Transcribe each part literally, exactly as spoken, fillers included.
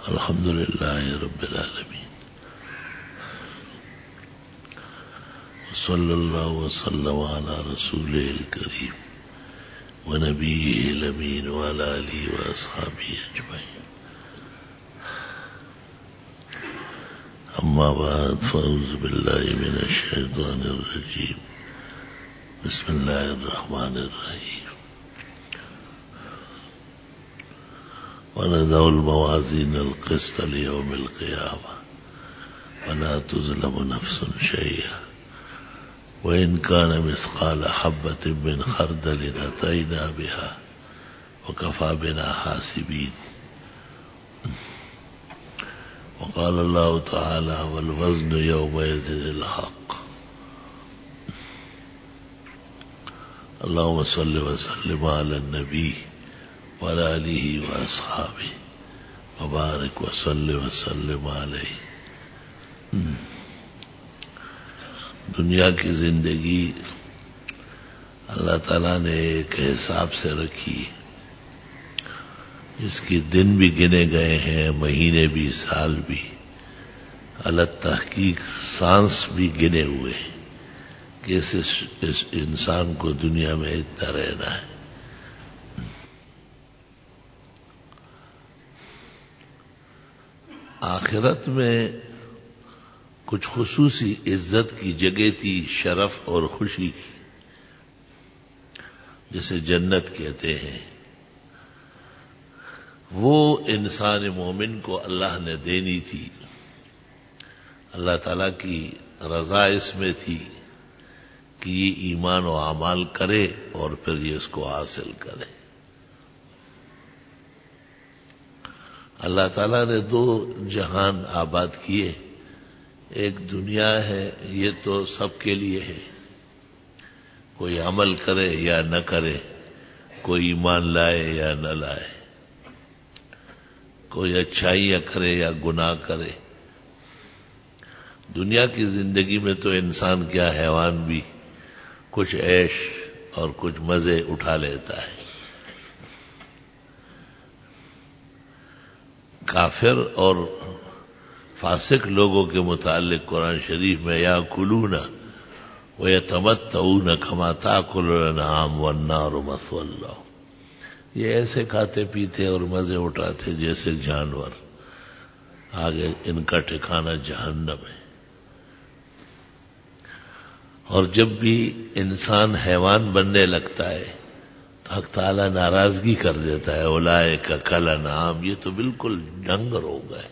الحمد لله رب العالمين، وصلى الله وسلم على رسوله الكريم ونبيه الأمين وعلى آله وأصحابه أجمعين. أما بعد، فأعوذ بالله من الشيطان الرجيم. بسم الله الرحمن الرحيم. ونضع الموازين القسط ليوم القيامة ولا تظلم نفس شيئا وإن كان مثقال حبة من خردل أتينا بها وكفى بنا حاسبين. وقال الله تعالى: والوزن يومئذ الحق. اللهم صل وسلم على النبي وعلى آله وأصحابه وبارك وسلم وسلم علیہ. دنیا کی زندگی اللہ تعالیٰ نے ایک حساب سے رکھی، جس کی دن بھی گنے گئے ہیں، مہینے بھی، سال بھی، اللہ تحقیق سانس بھی گنے ہوئے کہ اس, اس انسان کو دنیا میں اتنا رہنا ہے. آخرت میں کچھ خصوصی عزت کی جگہ تھی، شرف اور خوشی کی، جسے جنت کہتے ہیں. وہ انسان مومن کو اللہ نے دینی تھی. اللہ تعالیٰ کی رضا اس میں تھی کہ یہ ایمان و اعمال کرے اور پھر یہ اس کو حاصل کرے. اللہ تعالیٰ نے دو جہان آباد کیے. ایک دنیا ہے، یہ تو سب کے لیے ہے، کوئی عمل کرے یا نہ کرے، کوئی ایمان لائے یا نہ لائے، کوئی اچھائیاں کرے یا گناہ کرے. دنیا کی زندگی میں تو انسان کیا، حیوان بھی کچھ عیش اور کچھ مزے اٹھا لیتا ہے. کافر اور فاسق لوگوں کے متعلق قرآن شریف میں یاکلون ویتمتعون کما تاکل الانعام والنار مثوی لہم، یہ ایسے کھاتے پیتے اور مزے اٹھاتے جیسے جانور، آگے ان کا ٹھکانہ جہنم ہے. اور جب بھی انسان حیوان بننے لگتا ہے تو حق تعالیٰ ناراضگی کر دیتا ہے. اولئک کالانعام، یہ تو بالکل ڈنگر ہو گئے.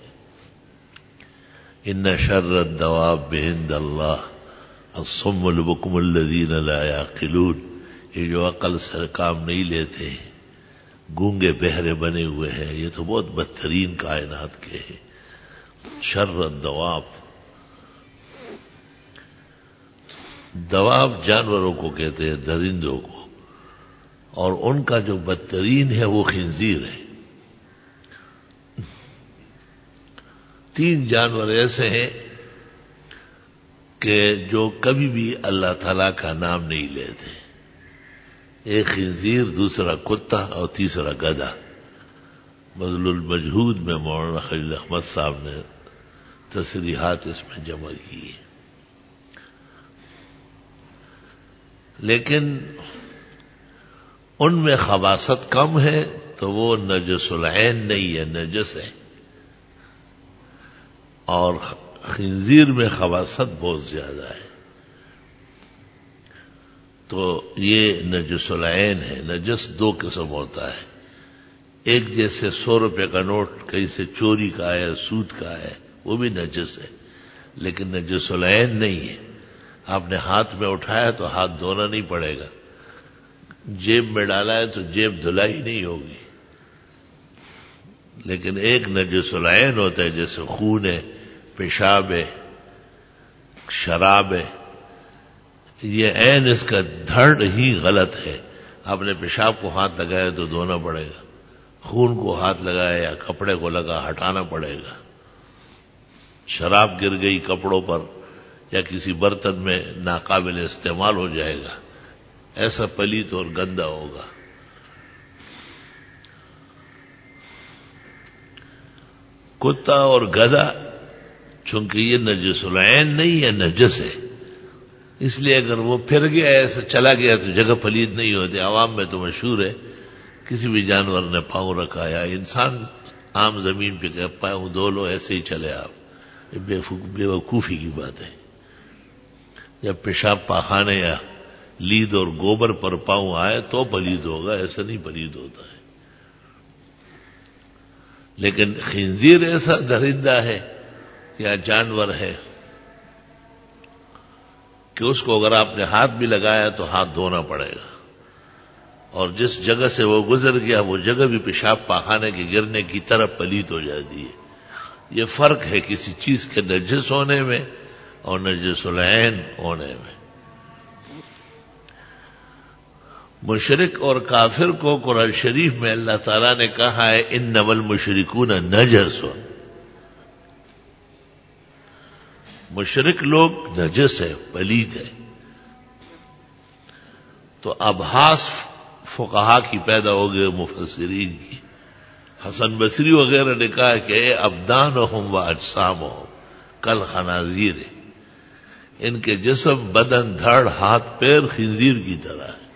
ان شر الدواب عند اللہ الصم البکم الذین لا یعقلون، یہ جو عقل سے کام نہیں لیتے، گونگے بہرے بنے ہوئے ہیں، یہ تو بہت بدترین کائنات کے ہیں. شر الدواب، دواب جانوروں کو کہتے ہیں، درندوں کو، اور ان کا جو بدترین ہے وہ خنزیر ہے. تین جانور ایسے ہیں کہ جو کبھی بھی اللہ تعالیٰ کا نام نہیں لیتے. ایک خنزیر، دوسرا کتا اور تیسرا گدھا. بذل المجہود میں مولانا خلیل احمد صاحب نے تصریحات اس میں جمع کی. لیکن ان میں خباثت کم ہے تو وہ نجس العین نہیں ہے، نجس ہے. اور خنزیر میں خباثت بہت زیادہ ہے، تو یہ نجس العین ہے. نجس دو قسم ہوتا ہے، ایک جیسے سو روپے کا نوٹ کہیں سے چوری کا ہے، سود کا ہے، وہ بھی نجس ہے، لیکن نجس العین نہیں ہے. آپ نے ہاتھ میں اٹھایا تو ہاتھ دھونا نہیں پڑے گا، جیب میں ڈالا ہے تو جیب دھلائی نہیں ہوگی. لیکن ایک نجس العین ہوتا ہے، جیسے خون ہے، پیشاب ہے، شراب ہے. یہ عین اس کا دھڑ ہی غلط ہے. آپ نے پیشاب کو ہاتھ لگایا تو دھونا پڑے گا، خون کو ہاتھ لگایا یا کپڑے کو لگا ہٹانا پڑے گا. شراب گر گئی کپڑوں پر یا کسی برتن میں ناقابل استعمال ہو جائے گا، ایسا پلیت اور گندا ہوگا. کتا اور گدھا چونکہ یہ نجس العین نہیں ہے، نجس ہے، اس لیے اگر وہ پھر گیا ایسے چلا گیا تو جگہ پلید نہیں ہوتی. عوام میں تو مشہور ہے کسی بھی جانور نے پاؤں رکھا یا انسان عام زمین پہ کہ پاؤں دھو لو ایسے ہی چلے آپ، بے وقوفی کی بات ہے. جب پیشاب پاخانے یا لید اور گوبر پر پاؤں آئے تو پلید ہوگا، ایسا نہیں پلید ہوتا ہے. لیکن خنزیر ایسا درندہ ہے یا جانور ہے کہ اس کو اگر آپ نے ہاتھ بھی لگایا تو ہاتھ دھونا پڑے گا، اور جس جگہ سے وہ گزر گیا وہ جگہ بھی پیشاب پاخانے کے گرنے کی طرف پلید ہو جاتی ہے. یہ فرق ہے کسی چیز کے نجس ہونے میں اور نجس العین ہونے میں. مشرک اور کافر کو قرآن شریف میں اللہ تعالیٰ نے کہا ہے انما المشرکون نجس. مشرک لوگ نجس ہے، پلید ہے. تو ابحاث فقہا کی پیدا ہو گئے، مفسرین کی. حسن بصری وغیرہ نے کہا کہ اے ابدانہم و اجسامہم کل خنازیر، ان کے جسم، بدن، دھڑ، ہاتھ، پیر خنزیر کی طرح ہے.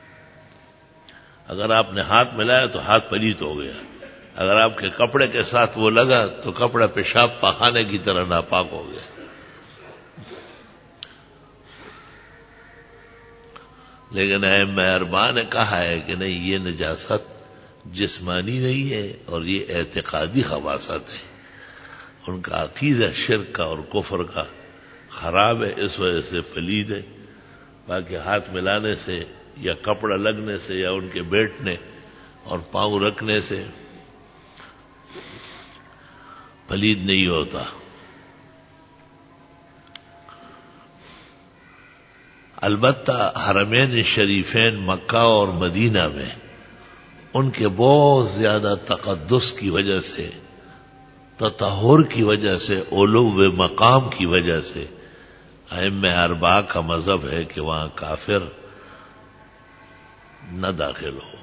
اگر آپ نے ہاتھ ملایا تو ہاتھ پلید ہو گیا، اگر آپ کے کپڑے کے ساتھ وہ لگا تو کپڑا پیشاب پاخانے کی طرح ناپاک ہو گیا. لیکن ائمہ اربعہ نے کہا ہے کہ نہیں، یہ نجاست جسمانی نہیں ہے اور یہ اعتقادی خباثت ہے. ان کا عقیدہ شرک کا اور کفر کا خراب ہے، اس وجہ سے پلید ہے. باقی ہاتھ ملانے سے یا کپڑا لگنے سے یا ان کے بیٹھنے اور پاؤں رکھنے سے پلید نہیں ہوتا. البتہ حرمین شریفین مکہ اور مدینہ میں ان کے بہت زیادہ تقدس کی وجہ سے، تطہر کی وجہ سے، علو مقام کی وجہ سے ائمہ اربعہ کا مذہب ہے کہ وہاں کافر نہ داخل ہو.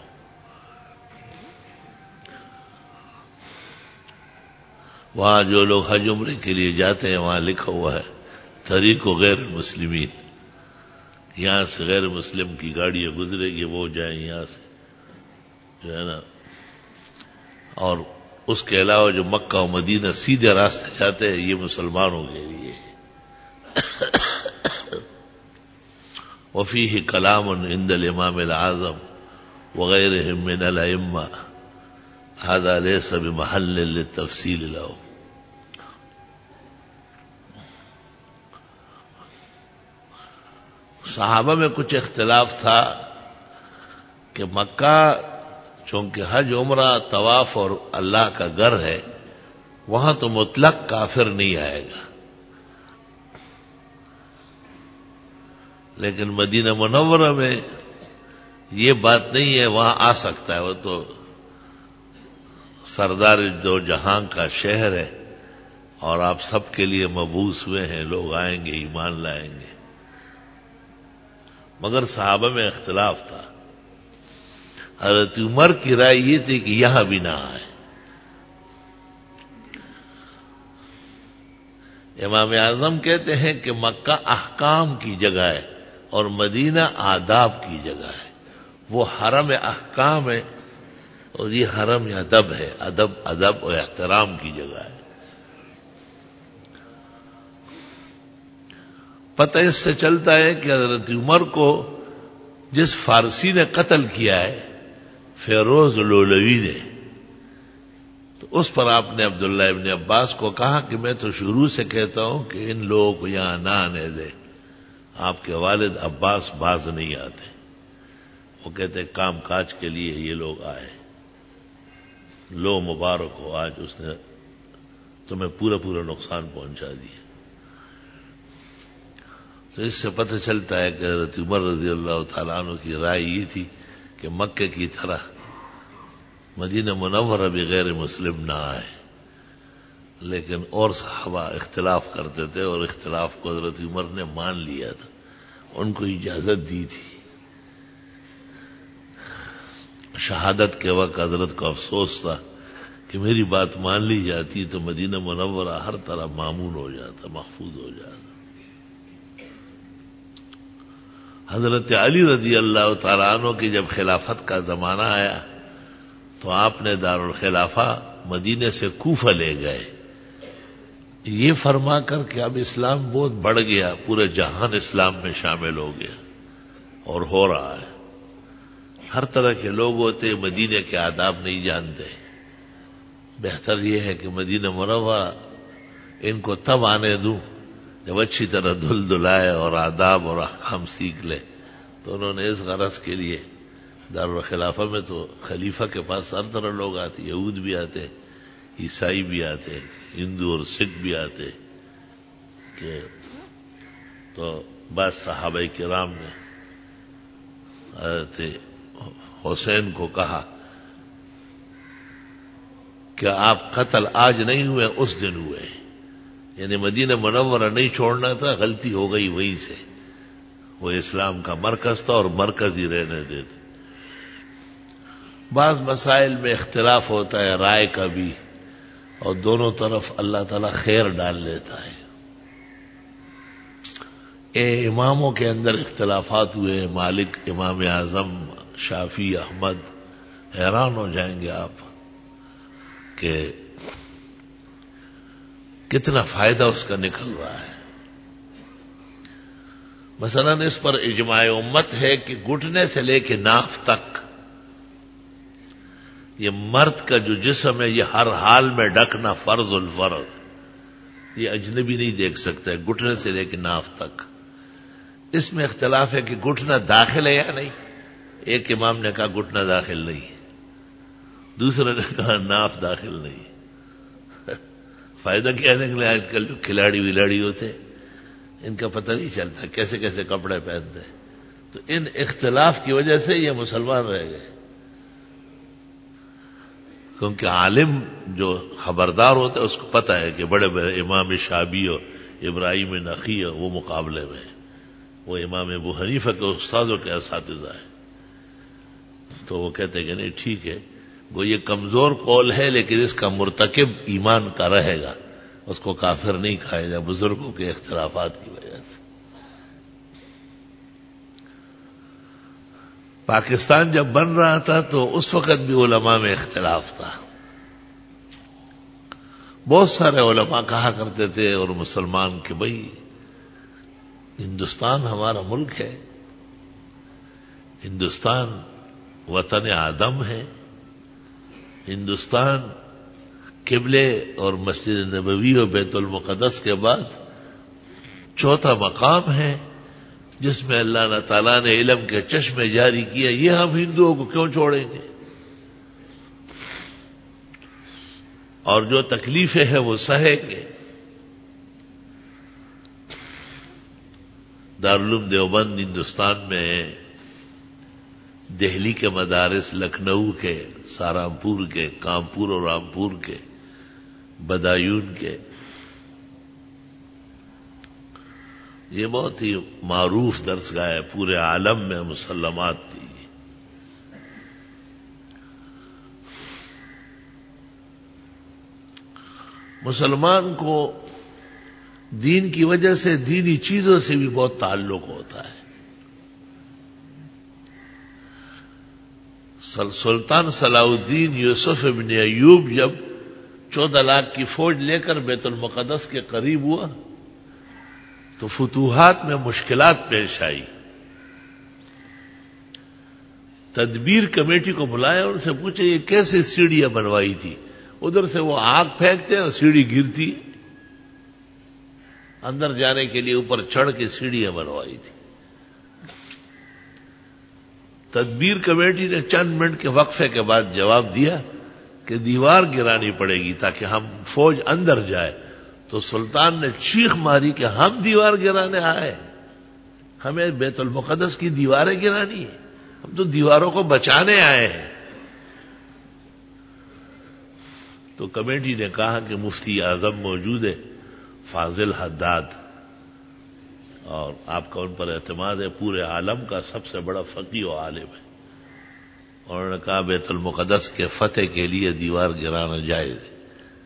وہاں جو لوگ حج عمرے کے لیے جاتے ہیں وہاں لکھا ہوا ہے طریق و غیر المسلمین، یہاں سے غیر مسلم کی گاڑیاں گزرے گی، وہ جائیں یہاں سے جو ہے نا. اور اس کے علاوہ جو مکہ و مدینہ سیدھے راستے جاتے ہیں یہ مسلمانوں کے لیے. وفیہ کلام عند الامام الاعظم وغیرہم من الائمہ ھذا لیس بمحل للتفصیل له. صحابہ میں کچھ اختلاف تھا کہ مکہ چونکہ حج عمرہ طواف اور اللہ کا گھر ہے، وہاں تو مطلق کافر نہیں آئے گا، لیکن مدینہ منورہ میں یہ بات نہیں ہے، وہاں آ سکتا ہے. وہ تو سردار دو جہاں کا شہر ہے اور آپ سب کے لیے مبعوث ہوئے ہیں، لوگ آئیں گے، ایمان لائیں گے. مگر صحابہ میں اختلاف تھا. حضرت عمر کی رائے یہ تھی کہ یہاں بھی نہ آئے. امام اعظم کہتے ہیں کہ مکہ احکام کی جگہ ہے اور مدینہ آداب کی جگہ ہے. وہ حرم احکام ہے اور یہ حرم ادب ہے، ادب ادب اور احترام کی جگہ ہے. پتہ اس سے چلتا ہے کہ حضرت عمر کو جس فارسی نے قتل کیا ہے فیروز لولوی نے، تو اس پر آپ نے عبداللہ ابن عباس کو کہا کہ میں تو شروع سے کہتا ہوں کہ ان لوگوں کو یہاں نہ آنے دے. آپ کے والد عباس باز نہیں آتے، وہ کہتے کام کاج کے لیے یہ لوگ آئے. لو مبارک ہو، آج اس نے تمہیں پورا پورا نقصان پہنچا دیا. تو اس سے پتہ چلتا ہے کہ حضرت عمر رضی اللہ تعالیٰ عنہ کی رائے یہ تھی کہ مکہ کی طرح مدینہ منورہ بھی غیر مسلم نہ آئے. لیکن اور صحابہ اختلاف کرتے تھے اور اختلاف کو حضرت عمر نے مان لیا تھا، ان کو اجازت دی تھی. شہادت کے وقت حضرت کو افسوس تھا کہ میری بات مان لی جاتی تو مدینہ منورہ ہر طرح مامون ہو جاتا، محفوظ ہو جاتا۔ حضرت علی رضی اللہ تعالیٰ عنہ کی جب خلافت کا زمانہ آیا تو آپ نے دارالخلافہ مدینے سے کوفہ لے گئے، یہ فرما کر کہ اب اسلام بہت بڑھ گیا، پورے جہان اسلام میں شامل ہو گیا اور ہو رہا ہے۔ ہر طرح کے لوگ ہوتے، مدینے کے آداب نہیں جانتے، بہتر یہ ہے کہ مدینہ منورہ ان کو تب آنے دوں جب اچھی طرح دھل دھلائے اور آداب اور احکام سیکھ لے۔ تو انہوں نے اس غرض کے لیے دارالخلافہ میں تو خلیفہ کے پاس ہر طرح لوگ آتے، یہود بھی آتے، عیسائی بھی آتے، ہندو اور سکھ بھی آتے، کہ تو بعض صحابہ کرام نے حضرت حسین کو کہا کہ آپ قتل آج نہیں ہوئے، اس دن ہوئے، یعنی مدینہ منورہ نہیں چھوڑنا تھا، غلطی ہو گئی وہیں سے، وہ اسلام کا مرکز تھا اور مرکز ہی رہنے دیتے۔ بعض مسائل میں اختلاف ہوتا ہے رائے کا بھی، اور دونوں طرف اللہ تعالی خیر ڈال لیتا ہے۔ اے اماموں کے اندر اختلافات ہوئے، مالک، امام اعظم، شافعی، احمد، حیران ہو جائیں گے آپ کہ کتنا فائدہ اس کا نکل رہا ہے۔ مثلا اس پر اجماع امت ہے کہ گھٹنے سے لے کے ناف تک یہ مرد کا جو جسم ہے یہ ہر حال میں ڈھکنا فرض الفرض، یہ اجنبی نہیں دیکھ سکتا ہے، گھٹنے سے لے کے ناف تک۔ اس میں اختلاف ہے کہ گھٹنا داخل ہے یا نہیں، ایک امام نے کہا گھٹنا داخل نہیں، دوسرے نے کہا ناف داخل نہیں۔ فائدہ کیا نکلے؟ آج کل جو کھلاڑی ولاڑی ہوتے ان کا پتہ نہیں چلتا کیسے کیسے کپڑے پہنتے، تو ان اختلاف کی وجہ سے یہ مسلمان رہ گئے، کیونکہ عالم جو خبردار ہوتا ہے اس کو پتہ ہے کہ بڑے بڑے امام شعبی اور ابراہیم نخعی وہ مقابلے میں، وہ امام ابو حنیفہ کے استاذوں کے اساتذہ ہیں، تو وہ کہتے ہیں کہ نہیں ٹھیک ہے، وہ یہ کمزور قول ہے لیکن اس کا مرتکب ایمان کا رہے گا، اس کو کافر نہیں کھائے گا بزرگوں کے اختلافات کی وجہ سے۔ پاکستان جب بن رہا تھا تو اس وقت بھی علماء میں اختلاف تھا، بہت سارے علماء کہا کرتے تھے اور مسلمان کہ بھئی ہندوستان ہمارا ملک ہے، ہندوستان وطن آدم ہے، ہندوستان قبلے اور مسجد نبوی اور بیت المقدس کے بعد چوتھا مقام ہے جس میں اللہ تعالیٰ نے علم کے چشمے جاری کیا، یہ ہم ہندوؤں کو کیوں چھوڑیں گے؟ اور جو تکلیفیں ہیں وہ سہیں گے۔ دارالعلوم دیوبند ہندوستان میں ہے، دہلی کے مدارس، لکھنؤ کے، سہارنپور کے، کانپور اور رامپور کے، بدایون کے، یہ بہت ہی معروف درسگاہ ہے، پورے عالم میں مسلمات تھی۔ مسلمان کو دین کی وجہ سے دینی چیزوں سے بھی بہت تعلق ہوتا ہے۔ سلطان صلاح الدین یوسف ابن ایوب جب چودہ لاکھ کی فوج لے کر بیت المقدس کے قریب ہوا تو فتوحات میں مشکلات پیش آئی، تدبیر کمیٹی کو بلایا اور ان سے پوچھے یہ کیسے سیڑھیاں بنوائی تھی؟ ادھر سے وہ آگ پھینکتے اور سیڑھی گرتی، اندر جانے کے لیے اوپر چڑھ کے سیڑھیاں بنوائی تھی۔ تدبیر کمیٹی نے چند منٹ کے وقفے کے بعد جواب دیا کہ دیوار گرانی پڑے گی تاکہ ہم فوج اندر جائے، تو سلطان نے چیخ ماری کہ ہم دیوار گرانے آئے، ہمیں بیت المقدس کی دیواریں گرانی ہیں، ہم تو دیواروں کو بچانے آئے ہیں۔ تو کمیٹی نے کہا کہ مفتی اعظم موجود ہے فاضل حداد، اور آپ کا ان پر اعتماد ہے، پورے عالم کا سب سے بڑا فقیہ و عالم ہے، اور انہوں نے کہا بیت المقدس کے فتح کے لیے دیوار گرانا جائز ہے.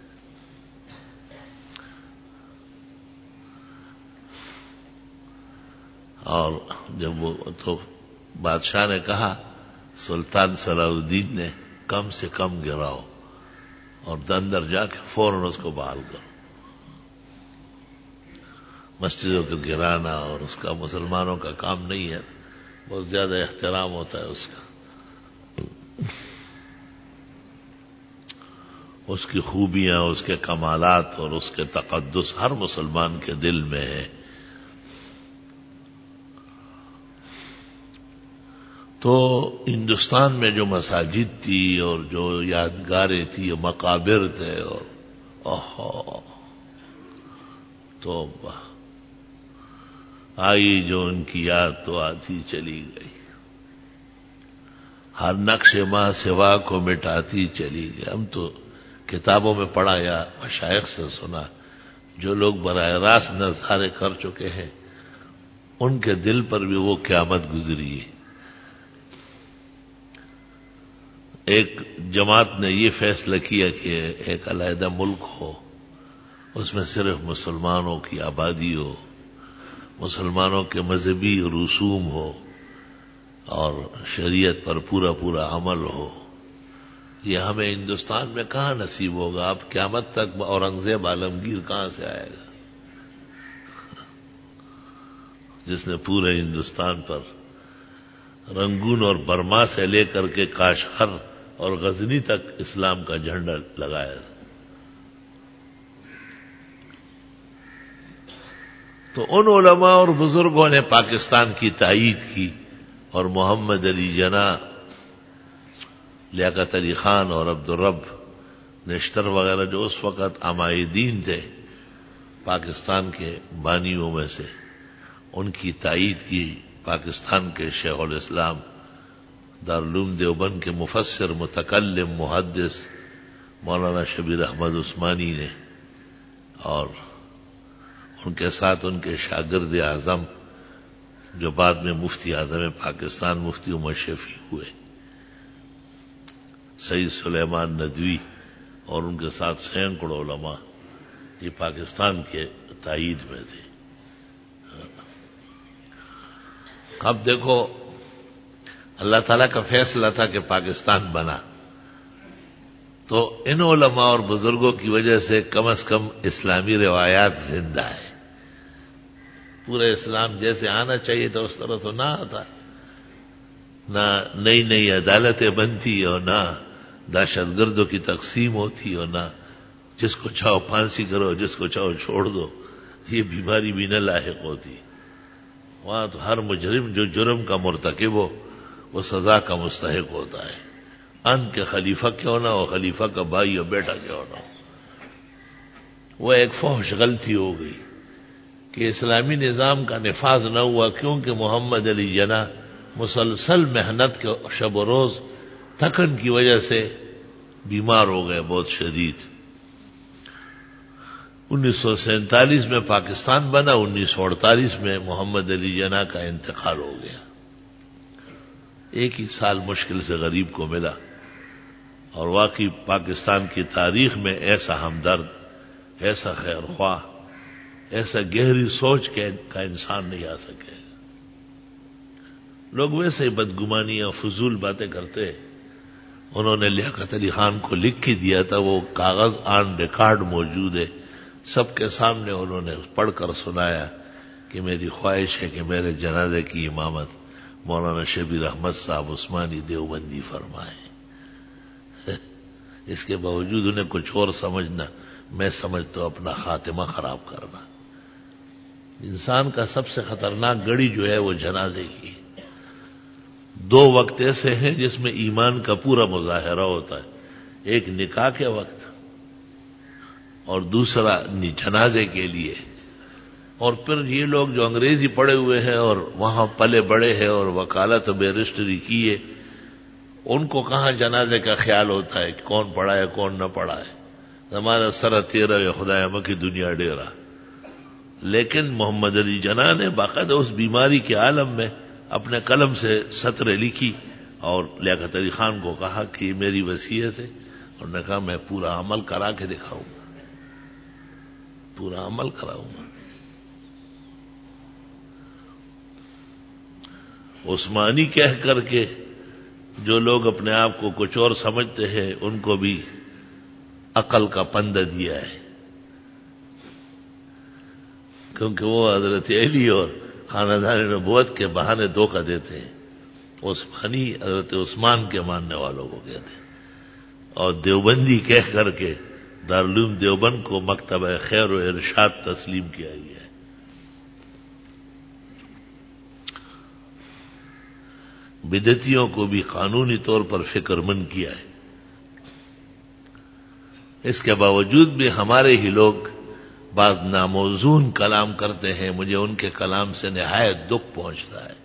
اور جب وہ تو بادشاہ نے کہا سلطان صلاح الدین نے کم سے کم گراؤ اور اندر جا کے فوراً اس کو بحال کرو. مسجدوں کو گرانا اور اس کا مسلمانوں کا کام نہیں ہے، بہت زیادہ احترام ہوتا ہے اس کا. اس کی خوبیاں، اس کے کمالات اور اس کے تقدس ہر مسلمان کے دل میں ہے. تو ہندوستان میں جو مساجد تھی اور جو یادگاریں تھی، مقابر تھے، اور اوہو تو آئی جو ان کی یاد تو آتی چلی گئی، ہر نقش ماں سوا کو مٹاتی چلی گئی. ہم تو کتابوں میں پڑھا یا مشائخ سے سنا، جو لوگ براہ راست نظارے کر چکے ہیں ان کے دل پر بھی وہ قیامت گزری ہے. ایک جماعت نے یہ فیصلہ کیا کہ ایک علیحدہ ملک ہو، اس میں صرف مسلمانوں کی آبادی ہو، مسلمانوں کے مذہبی رسوم ہو اور شریعت پر پورا پورا عمل ہو. یہ ہمیں ہندوستان میں کہاں نصیب ہوگا؟ اب قیامت تک اورنگزیب عالمگیر کہاں سے آئے گا جس نے پورے ہندوستان پر رنگون اور برما سے لے کر کے کاشغر اور غزنی تک اسلام کا جھنڈا لگایا. تو ان علماء اور بزرگوں نے پاکستان کی تائید کی، اور محمد علی جناح، لیاقت علی خان اور عبدالرب نشتر وغیرہ جو اس وقت عمائدین تھے پاکستان کے بانیوں میں سے، ان کی تائید کی. پاکستان کے شیخ الاسلام دارالعلوم دیوبند کے مفسر، متکلم، محدث مولانا شبیر احمد عثمانی نے، اور ان کے ساتھ ان کے شاگرد اعظم جو بعد میں مفتی اعظم پاکستان مفتی عمر شفیع ہوئے، سید سلیمان ندوی، اور ان کے ساتھ سینکڑوں علماء، یہ پاکستان کے تائید میں تھے. اب دیکھو اللہ تعالیٰ کا فیصلہ تھا کہ پاکستان بنا، تو ان علماء اور بزرگوں کی وجہ سے کم از کم اسلامی روایات زندہ ہے. پورا اسلام جیسے آنا چاہیے تھا اس طرح تو نہ آتا، نہ نئی نئی عدالتیں بنتی اور نہ دہشت گردوں کی تقسیم ہوتی اور نہ جس کو چاہو پھانسی کرو جس کو چاہو چھوڑ دو، یہ بیماری بھی نہ لاحق ہوتی. وہاں تو ہر مجرم جو جرم کا مرتکب ہو وہ سزا کا مستحق ہوتا ہے، ان کے خلیفہ کیوں نہ ہو، خلیفہ کا بھائی اور بیٹا کیوں نہ ہو. وہ ایک فحش غلطی ہو گئی کہ اسلامی نظام کا نفاذ نہ ہوا، کیونکہ محمد علی جناح مسلسل محنت کے شب و روز تھکن کی وجہ سے بیمار ہو گئے بہت شدید. انیس سو سینتالیس میں پاکستان بنا، انیس سو اڑتالیس میں محمد علی جناح کا انتقال ہو گیا. ایک ہی سال مشکل سے غریب کو ملا، اور واقعی پاکستان کی تاریخ میں ایسا ہمدرد، ایسا خیر خواہ، ایسا گہری سوچ کا انسان نہیں آ سکے. لوگ ویسے ہی بدگمانیاں فضول باتیں کرتے. انہوں نے لیاقت علی خان کو لکھ کے دیا تھا، وہ کاغذ آن ریکارڈ موجود ہے، سب کے سامنے انہوں نے پڑھ کر سنایا کہ میری خواہش ہے کہ میرے جنازے کی امامت مولانا شبیر احمد صاحب عثمانی دیوبندی فرمائے. اس کے باوجود انہیں کچھ اور سمجھنا، میں سمجھتا ہوں اپنا خاتمہ خراب کرنا. انسان کا سب سے خطرناک گڑی جو ہے وہ جنازے کی. دو وقت ایسے ہیں جس میں ایمان کا پورا مظاہرہ ہوتا ہے، ایک نکاح کے وقت اور دوسرا جنازے کے لیے. اور پھر یہ لوگ جو انگریزی پڑھے ہوئے ہیں اور وہاں پلے بڑے ہیں اور وکالت بیرسٹری کی ہے، ان کو کہاں جنازے کا خیال ہوتا ہے کہ کون پڑھا ہے کون نہ پڑھا ہے. ہمارا سرا تیرا یا خدا مکی دنیا ڈیرا. لیکن محمد علی جناح نے باقاعدہ اس بیماری کے عالم میں اپنے قلم سے سطریں لکھی اور لیاقت علی خان کو کہا کہ یہ میری وصیت ہے، اور نے کہا میں پورا عمل کرا کے دکھاؤں گا، پورا عمل کراؤں گا۔ عثمانی کہہ کر کے جو لوگ اپنے آپ کو کچھ اور سمجھتے ہیں ان کو بھی عقل کا پندہ دیا ہے، کیونکہ وہ حضرت علی اور خاندان نبوت کے بہانے دھوکہ دیتے ہیں۔ عثمانی حضرت عثمان کے ماننے والوں کو کہتے ہیں، اور دیوبندی کہہ کر کے دارالعلوم دیوبند کو مکتبہ خیر و ارشاد تسلیم کیا گیا ہے۔ بدعتیوں کو بھی قانونی طور پر فکر مند کیا ہے۔ اس کے باوجود بھی ہمارے ہی لوگ بعض ناموزون کلام کرتے ہیں، مجھے ان کے کلام سے نہایت دکھ پہنچتا ہے۔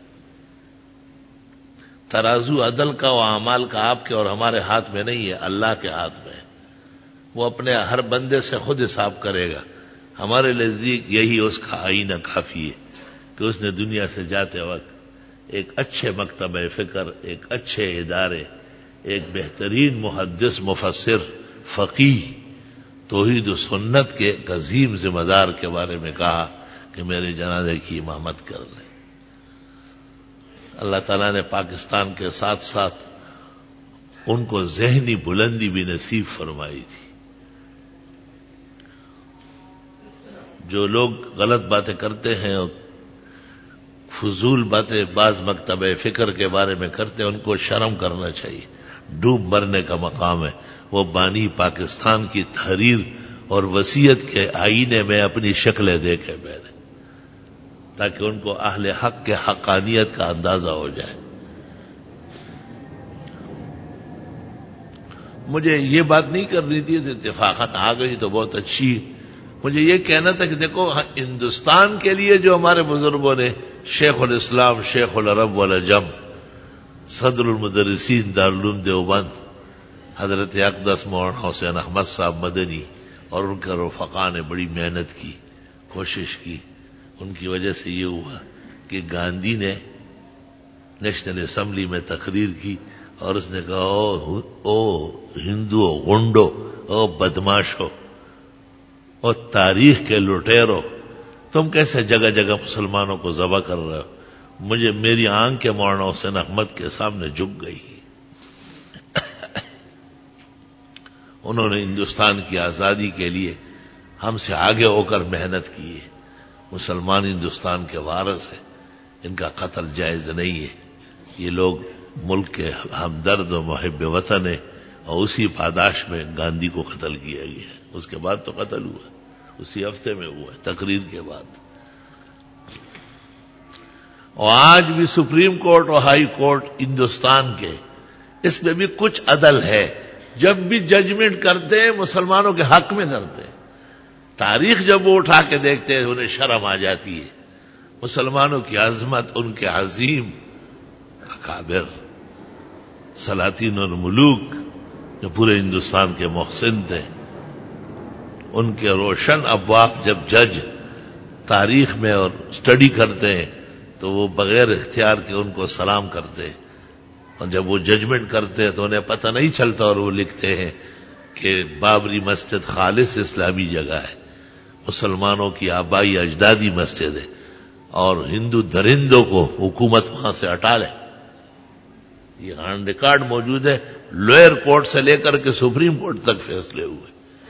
ترازو عدل کا و اعمال کا آپ کے اور ہمارے ہاتھ میں نہیں ہے، اللہ کے ہاتھ میں ہے۔ وہ اپنے ہر بندے سے خود حساب کرے گا۔ ہمارے نزدیک یہی اس کا آئینہ کافی ہے کہ اس نے دنیا سے جاتے وقت ایک اچھے مکتبہ فکر، ایک اچھے ادارے، ایک بہترین محدث، مفسر، فقیہ، توحید و سنت کے ایک عظیم ذمہ دار کے بارے میں کہا کہ میرے جنازے کی امامت کر لیں۔ اللہ تعالیٰ نے پاکستان کے ساتھ ساتھ ان کو ذہنی بلندی بھی نصیب فرمائی تھی۔ جو لوگ غلط باتیں کرتے ہیں اور فضول باتیں بعض مکتبہ فکر کے بارے میں کرتے ہیں، ان کو شرم کرنا چاہیے۔ ڈوب مرنے کا مقام ہے۔ وہ بانی پاکستان کی تحریر اور وصیت کے آئینے میں اپنی شکلیں دیکھے پہلے، تاکہ ان کو اہل حق کے حقانیت کا اندازہ ہو جائے۔ مجھے یہ بات نہیں کرنی تھی، اتفاقاً آ گئی تو بہت اچھی۔ مجھے یہ کہنا تھا کہ دیکھو ہندوستان کے لیے جو ہمارے بزرگوں نے شیخ الاسلام، شیخ العرب والعجم، صدر المدرسین دارالعلوم دیوبند حضرت اقدس مولانا حسین احمد صاحب مدنی اور ان کے رفقا نے بڑی محنت کی، کوشش کی۔ ان کی وجہ سے یہ ہوا کہ گاندھی نے نیشنل اسمبلی میں تقریر کی اور اس نے کہا او, او ہندو غنڈو، او بدماشو، او تاریخ کے لٹیرو، تم کیسے جگہ جگہ مسلمانوں کو ذبح کر رہے ہو؟ مجھے میری آنکھ کے مولانا حسین احمد کے سامنے جھک گئی۔ انہوں نے ہندوستان کی آزادی کے لیے ہم سے آگے ہو کر محنت کی ہے۔ مسلمان ہندوستان کے وارث ہیں، ان کا قتل جائز نہیں ہے۔ یہ لوگ ملک کے ہمدرد و محب وطن ہیں، اور اسی پاداش میں گاندھی کو قتل کیا گیا ہے۔ اس کے بعد تو قتل ہوا، اسی ہفتے میں ہوا ہے، تقریر کے بعد۔ اور آج بھی سپریم کورٹ اور ہائی کورٹ ہندوستان کے، اس میں بھی کچھ عدل ہے۔ جب بھی ججمنٹ کرتے ہیں مسلمانوں کے حق میں کرتے ہیں۔ تاریخ جب وہ اٹھا کے دیکھتے ہیں انہیں شرم آ جاتی ہے۔ مسلمانوں کی عظمت، ان کے عظیم اکابر سلاطین اور ملوک جو پورے ہندوستان کے محسن تھے، ان کے روشن ابواب جب جج تاریخ میں اور سٹڈی کرتے ہیں تو وہ بغیر اختیار کے ان کو سلام کرتے ہیں، اور جب وہ ججمنٹ کرتے ہیں تو انہیں پتہ نہیں چلتا، اور وہ لکھتے ہیں کہ بابری مسجد خالص اسلامی جگہ ہے، مسلمانوں کی آبائی اجدادی مسجد ہے، اور ہندو درندوں کو حکومت وہاں سے ہٹا لے۔ یہ آن ریکارڈ موجود ہے، لوئر کورٹ سے لے کر کے سپریم کورٹ تک فیصلے ہوئے۔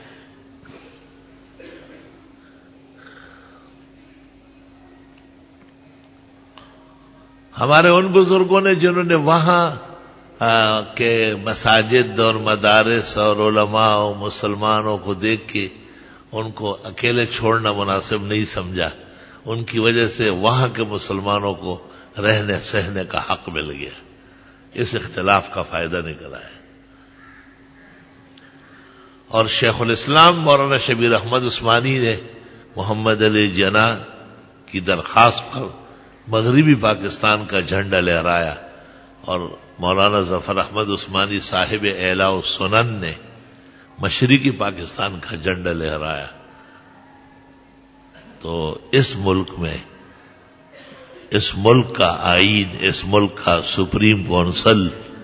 ہمارے ان بزرگوں نے جنہوں نے وہاں کے مساجد اور مدارس اور علماء اور مسلمانوں کو دیکھ کے ان کو اکیلے چھوڑنا مناسب نہیں سمجھا، ان کی وجہ سے وہاں کے مسلمانوں کو رہنے سہنے کا حق مل گیا۔ اس اختلاف کا فائدہ نکلا ہے۔ اور شیخ الاسلام مولانا شبیر احمد عثمانی نے محمد علی جناح کی درخواست پر مغربی پاکستان کا جھنڈا لہرایا، اور مولانا ظفر احمد عثمانی صاحب اعلیٰ السنن نے مشرقی پاکستان کا جھنڈا لہرایا۔ تو اس ملک میں، اس ملک کا آئین، اس ملک کا سپریم کونسل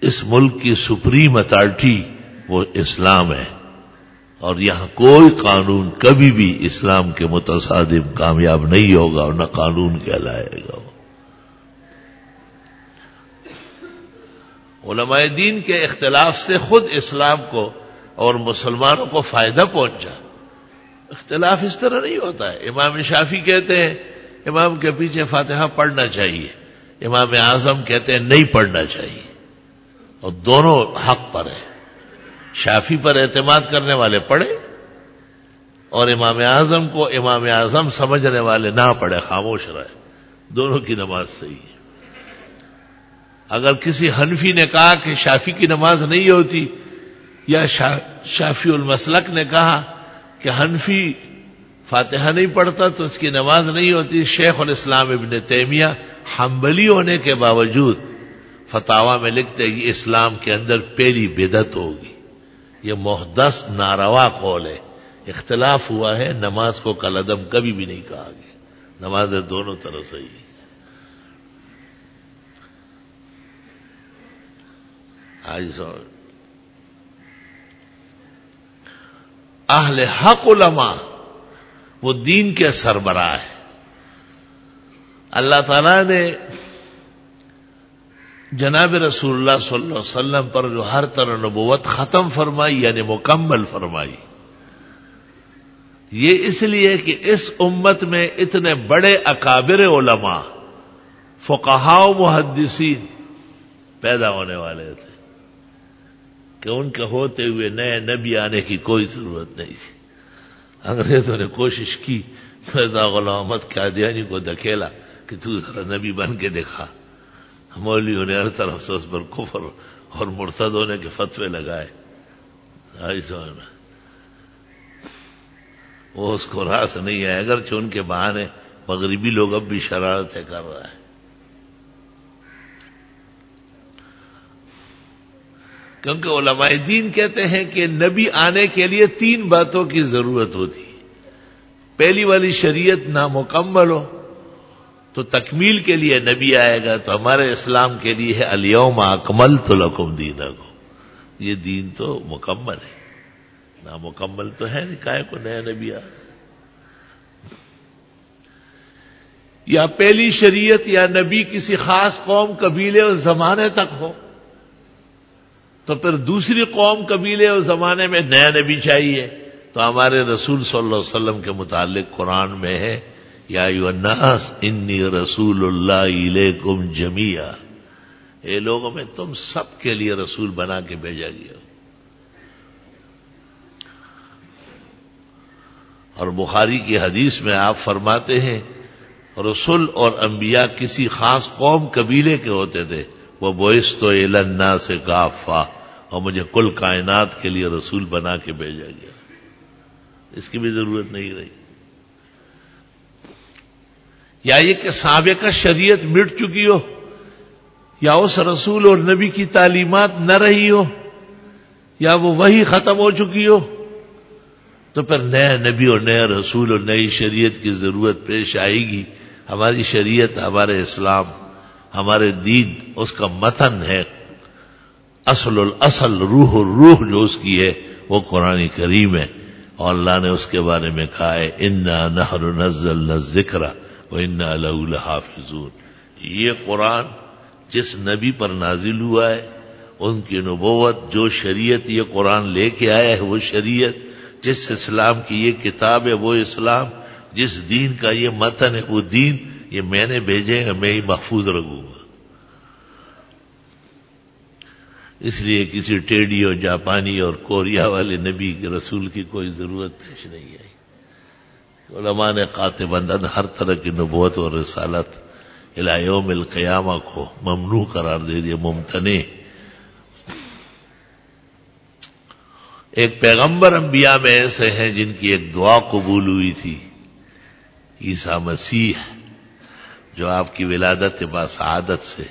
اس ملک کی سپریم اتھارٹی وہ اسلام ہے، اور یہاں کوئی قانون کبھی بھی اسلام کے متصادم کامیاب نہیں ہوگا اور نہ قانون کہلائے گا۔ علماء دین کے اختلاف سے خود اسلام کو اور مسلمانوں کو فائدہ پہنچا۔ اختلاف اس طرح نہیں ہوتا ہے۔ امام شافعی کہتے ہیں امام کے پیچھے فاتحہ پڑھنا چاہیے، امام اعظم کہتے ہیں نہیں پڑھنا چاہیے، اور دونوں حق پر ہیں۔ شافعی پر اعتماد کرنے والے پڑھے، اور امام اعظم کو امام اعظم سمجھنے والے نہ پڑھے، خاموش رہے، دونوں کی نماز صحیح ہے۔ اگر کسی حنفی نے کہا کہ شافعی کی نماز نہیں ہوتی، یا شافعی المسلک نے کہا کہ حنفی فاتحہ نہیں پڑھتا تو اس کی نماز نہیں ہوتی، شیخ الاسلام ابن تیمیہ حنبلی ہونے کے باوجود فتاوی میں لکھتے ہیں کہ اسلام کے اندر پہلی بدعت ہوگی، یہ محدث ناروا قول ہے، اختلاف ہوا ہے، نماز کو کالعدم کبھی بھی نہیں کہا گیا، نماز دونوں طرح صحیح ہے۔ آج سمجھ اہل حق علماء وہ دین کے سربراہ ہیں۔ اللہ تعالیٰ نے جناب رسول اللہ صلی اللہ علیہ وسلم پر جو ہر طرح نبوت ختم فرمائی یعنی مکمل فرمائی، یہ اس لیے کہ اس امت میں اتنے بڑے اکابر علماء، فقہاء و محدثین پیدا ہونے والے تھے کہ ان کے ہوتے ہوئے نئے نبی آنے کی کوئی ضرورت نہیں تھی۔ انگریزوں نے کوشش کی، مرزا غلام احمد قادیانی کو دھکیلا کہ تو ذرا نبی بن کے دکھا، مولویوں نے ہر طرف سے اس پر کفر اور مرتد ہونے کے فتوے لگائے۔ وہ اس کو راس نہیں ہے، اگرچہ ان کے بہانے مغربی لوگ اب بھی شرارتیں کر رہا ہے۔ کیونکہ علماء دین کہتے ہیں کہ نبی آنے کے لیے تین باتوں کی ضرورت ہوتی ہے۔ پہلی والی شریعت نامکمل ہو تو تکمیل کے لیے نبی آئے گا، تو ہمارے اسلام کے لیے ہے الیوم اکملت لکم دینکم، یہ دین تو مکمل ہے، نامکمل تو ہے نہیں، کائے کو نیا نبی آئے۔ یا پہلی شریعت یا نبی کسی خاص قوم قبیلے اور زمانے تک ہو، تو پھر دوسری قوم قبیلے اور زمانے میں نیا نبی چاہیے، تو ہمارے رسول صلی اللہ علیہ وسلم کے متعلق قرآن میں ہے یا ایھا الناس انی رسول اللہ الیکم جمیعا، اے لوگوں میں تم سب کے لیے رسول بنا کے بھیجا گیا۔ اور بخاری کی حدیث میں آپ فرماتے ہیں رسول اور انبیاء کسی خاص قوم قبیلے کے ہوتے تھے، وہ بعثت الی الناس کافہ، اور مجھے کل کائنات کے لیے رسول بنا کے بھیجا گیا، اس کی بھی ضرورت نہیں رہی۔ یا یہ کہ سابقہ شریعت مٹ چکی ہو، یا اس رسول اور نبی کی تعلیمات نہ رہی ہو، یا وہ وحی ختم ہو چکی ہو، تو پھر نیا نبی اور نیا رسول اور نئی شریعت کی ضرورت پیش آئے گی۔ ہماری شریعت، ہمارے اسلام، ہمارے دین، اس کا متن ہے، اصل الاصل، روح الروح جو اس کی ہے وہ قرآن کریم ہے، اور اللہ نے اس کے بارے میں کہا ہے انا نحن نزلنا الذکر وانا لہ لحافظون۔ یہ قرآن جس نبی پر نازل ہوا ہے، ان کی نبوت، جو شریعت یہ قرآن لے کے آیا ہے وہ شریعت، جس اسلام کی یہ کتاب ہے وہ اسلام، جس دین کا یہ متن ہے وہ دین، یہ میں نے بھیجے ہیں، میں ہی محفوظ رکھوں گا۔ اس لیے کسی ٹیڈی اور جاپانی اور کوریا والے نبی کے رسول کی کوئی ضرورت پیش نہیں آئی۔ علماء نے قاطباً ہر طرح کی نبوت اور رسالت الی یوم القیامہ کو ممنوع قرار دے دیا، ممتنع۔ ایک پیغمبر انبیاء میں ایسے ہیں جن کی ایک دعا قبول ہوئی تھی، عیسیٰ مسیح، جو آپ کی ولادت باسعادت سے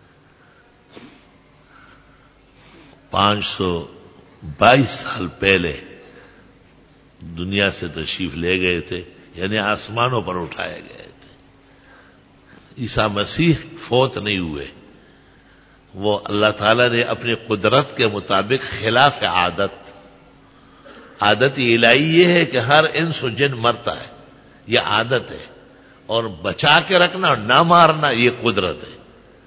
پانچ سو بائیس سال پہلے دنیا سے تشریف لے گئے تھے، یعنی آسمانوں پر اٹھائے گئے تھے۔ عیسیٰ مسیح فوت نہیں ہوئے، وہ اللہ تعالیٰ نے اپنی قدرت کے مطابق خلاف عادت، عادت الہی یہ ہے کہ ہر انس و جن مرتا ہے، یہ عادت ہے، اور بچا کے رکھنا اور نہ مارنا یہ قدرت ہے.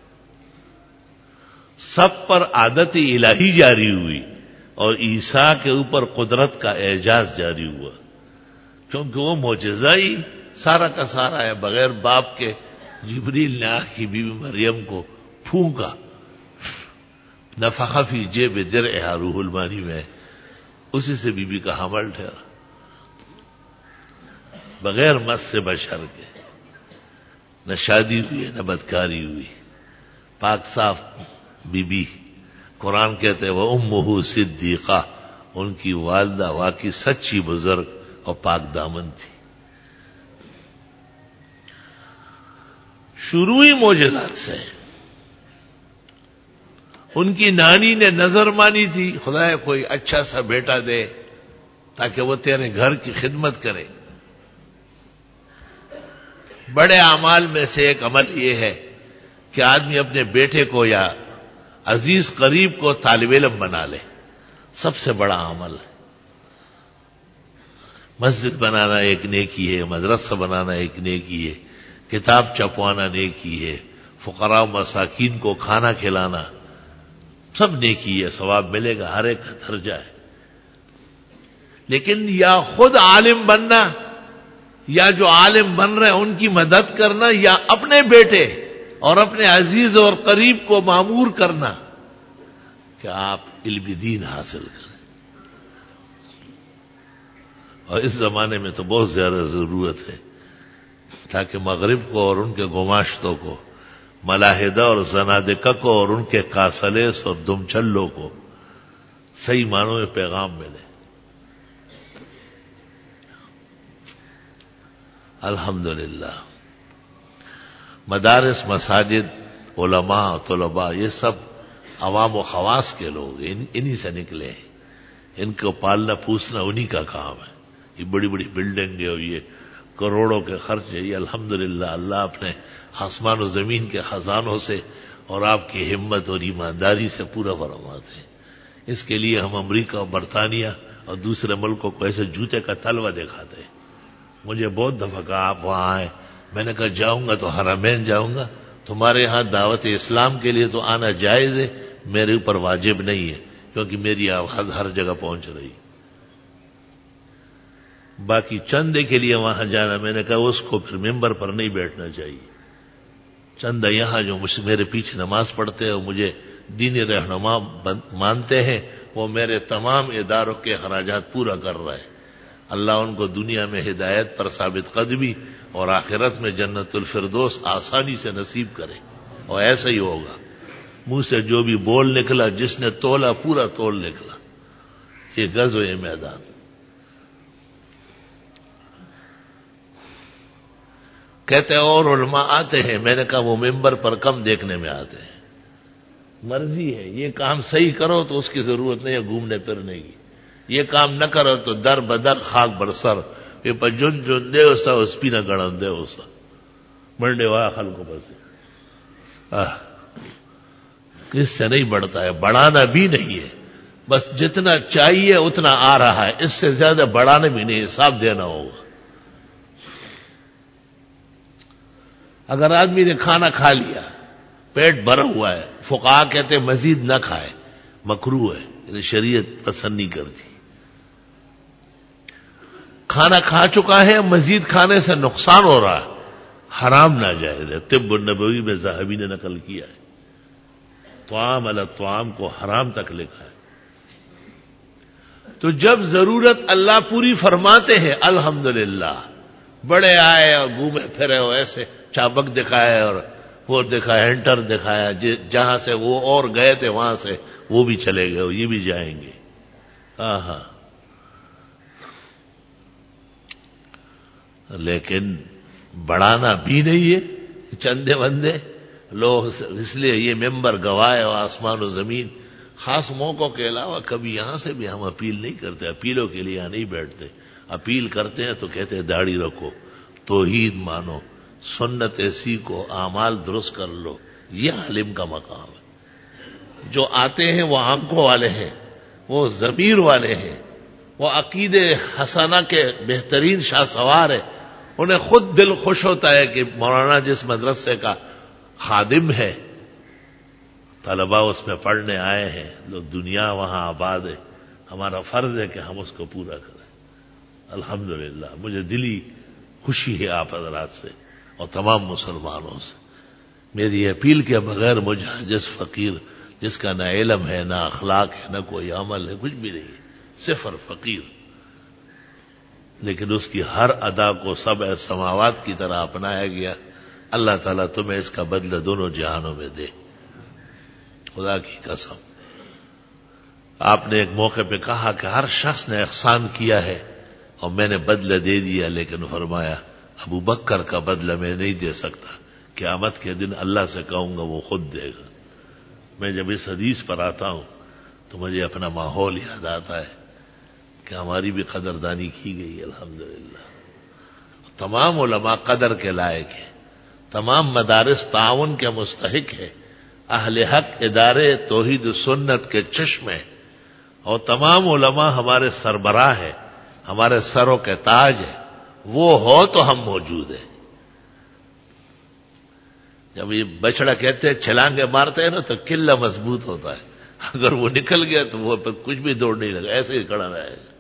سب پر عادت الہی جاری ہوئی اور عیسیٰ کے اوپر قدرت کا اعجاز جاری ہوا، کیونکہ وہ معجزہ ہی سارا کا سارا ہے. بغیر باپ کے جبریل نے آ کی بی بی مریم کو پھونکا، نفخ فی جیب درعہا، روح المانی میں اسی سے بی بی کا حمل ٹھہرا، بغیر مس سے بشر کے. نہ شادی ہوئی نہ بدکاری ہوئی، پاک صاف بی بی. قرآن کہتے ہیں وہ امہ صدیقہ، ان کی والدہ واقعی سچی بزرگ اور پاک دامن تھی. شروعی معجزات سے ان کی نانی نے نظر مانی تھی، خدا کوئی اچھا سا بیٹا دے تاکہ وہ تیرے گھر کی خدمت کرے. بڑے اعمال میں سے ایک عمل یہ ہے کہ آدمی اپنے بیٹے کو یا عزیز قریب کو طالب علم بنا لے، سب سے بڑا عمل ہے. مسجد بنانا ایک نیکی ہے، مدرسہ بنانا ایک نیکی ہے، کتاب چھپوانا نیکی ہے، فقراء و مساکین کو کھانا کھلانا سب نیکی ہے، ثواب ملے گا، ہر ایک کا درجہ ہے. لیکن یا خود عالم بننا یا جو عالم بن رہے ہیں ان کی مدد کرنا، یا اپنے بیٹے اور اپنے عزیز اور قریب کو مامور کرنا کہ آپ علم دین حاصل کریں. اور اس زمانے میں تو بہت زیادہ ضرورت ہے تاکہ مغرب کو اور ان کے گماشتوں کو، ملاحدہ اور زنادقہ کو اور ان کے کاسلیس اور دمچلوں کو صحیح معنوں میں پیغام ملے. الحمدللہ مدارس، مساجد، علماء، طلباء یہ سب عوام و خواص کے لوگ ان انہی سے نکلے ہیں. ان کو پالنا پوسنا انہی کا کام ہے. یہ بڑی بڑی بلڈنگیں اور یہ کروڑوں کے خرچ ہے، یہ الحمدللہ اللہ اپنے آسمان و زمین کے خزانوں سے اور آپ کی ہمت اور ایمانداری سے پورا فرماتے ہیں. اس کے لیے ہم امریکہ اور برطانیہ اور دوسرے ملکوں کو ایسے جوتے کا تلوہ دکھاتے ہیں. مجھے بہت دفعہ کہا آپ وہاں آئے، میں نے کہا جاؤں گا تو حرمین جاؤں گا، تمہارے ہاں دعوت اسلام کے لیے تو آنا جائز ہے، میرے اوپر واجب نہیں ہے کیونکہ میری آواز ہر جگہ پہنچ رہی. باقی چندے کے لیے وہاں جانا، میں نے کہا اس کو پھر ممبر پر نہیں بیٹھنا چاہیے. چندہ یہاں جو مجھ سے میرے پیچھے نماز پڑھتے ہیں اور مجھے دینی رہنما مانتے ہیں، وہ میرے تمام اداروں کے اخراجات پورا کر رہا ہے. اللہ ان کو دنیا میں ہدایت پر ثابت قدمی اور آخرت میں جنت الفردوس آسانی سے نصیب کرے، اور ایسا ہی ہوگا. منہ سے جو بھی بول نکلا، جس نے تولا پورا تول نکلا. یہ غزوہ یہ میدان. کہتے ہیں اور علماء آتے ہیں، میں نے کہا وہ ممبر پر کم دیکھنے میں آتے ہیں. مرضی ہے، یہ کام صحیح کرو تو اس کی ضرورت نہیں ہے گھومنے پھرنے کی. یہ کام نہ کرو تو در بدر خاک برسر، یہ پر جن جن دے اسا اس پی نہ گڑن دے اسا مرنے وا خلق کو بس. اس سے نہیں بڑھتا ہے، بڑھانا بھی نہیں ہے، بس جتنا چاہیے اتنا آ رہا ہے، اس سے زیادہ بڑھانا بھی نہیں، حساب دینا ہوگا. اگر آدمی نے کھانا کھا لیا، پیٹ بھرا ہوا ہے، فقہا کہتے مزید نہ کھائے، مکروہ ہے، یعنی شریعت پسند نہیں کرتی. کھانا کھا چکا ہے، مزید کھانے سے نقصان ہو رہا ہے، حرام ناجائز ہے. طب النبوی میں ذہبی نے نقل کیا ہے، طعام علی الطعام کو حرام تک لکھا ہے. تو جب ضرورت اللہ پوری فرماتے ہیں الحمدللہ. بڑے آئے اور گھومے پھرے ہو، ایسے چابک دکھائے اور وہ دکھایا، ہینٹر دکھایا، جہاں سے وہ اور گئے تھے وہاں سے وہ بھی چلے گئے، یہ بھی جائیں گے. ہاں ہاں لیکن بڑھانا بھی نہیں ہے. چندے بندے لوگ، اس لیے یہ ممبر گواہ اور آسمان و زمین. خاص موقعوں کے علاوہ کبھی یہاں سے بھی ہم اپیل نہیں کرتے، اپیلوں کے لیے یہاں نہیں بیٹھتے. اپیل کرتے ہیں تو کہتے ہیں داڑھی رکھو، توحید مانو، سنت سیکھو، اعمال درست کر لو. یہ عالم کا مقام ہے. جو آتے ہیں وہ آنکھوں والے ہیں، وہ ضمیر والے ہیں، وہ عقید حسنہ کے بہترین شاہ سوار ہے. انہیں خود دل خوش ہوتا ہے کہ مولانا جس مدرسے کا خادم ہے، طلباء اس میں پڑھنے آئے ہیں، لوگ دنیا وہاں آباد ہے، ہمارا فرض ہے کہ ہم اس کو پورا کریں. الحمدللہ مجھے دلی خوشی ہے آپ حضرات سے اور تمام مسلمانوں سے. میری اپیل کے بغیر مجھے جس فقیر جس کا نہ علم ہے، نہ اخلاق ہے، نہ کوئی عمل ہے، کچھ بھی نہیں ہے، صفر فقیر، لیکن اس کی ہر ادا کو سبع سماوات کی طرح اپنایا گیا. اللہ تعالیٰ تمہیں اس کا بدلہ دونوں جہانوں میں دے، خدا کی قسم. آپ نے ایک موقع پہ کہا کہ ہر شخص نے احسان کیا ہے اور میں نے بدلہ دے دیا، لیکن فرمایا ابو بکر کا بدلہ میں نہیں دے سکتا، قیامت کے دن اللہ سے کہوں گا وہ خود دے گا. میں جب اس حدیث پر آتا ہوں تو مجھے اپنا ماحول یاد آتا ہے کہ ہماری بھی قدردانی کی گئی الحمدللہ. تمام علماء قدر کے لائق ہیں، تمام مدارس تعاون کے مستحق ہے، اہل حق ادارے توحید و سنت کے چشمے، اور تمام علماء ہمارے سربراہ ہیں، ہمارے سروں کے تاج ہیں. وہ ہو تو ہم موجود ہیں. جب یہ بچڑا کہتے ہیں چھلانگے مارتے ہیں نا تو قلعہ مضبوط ہوتا ہے، اگر وہ نکل گیا تو وہ پھر کچھ بھی دوڑ نہیں لگا، ایسے ہی کھڑا رہے گا.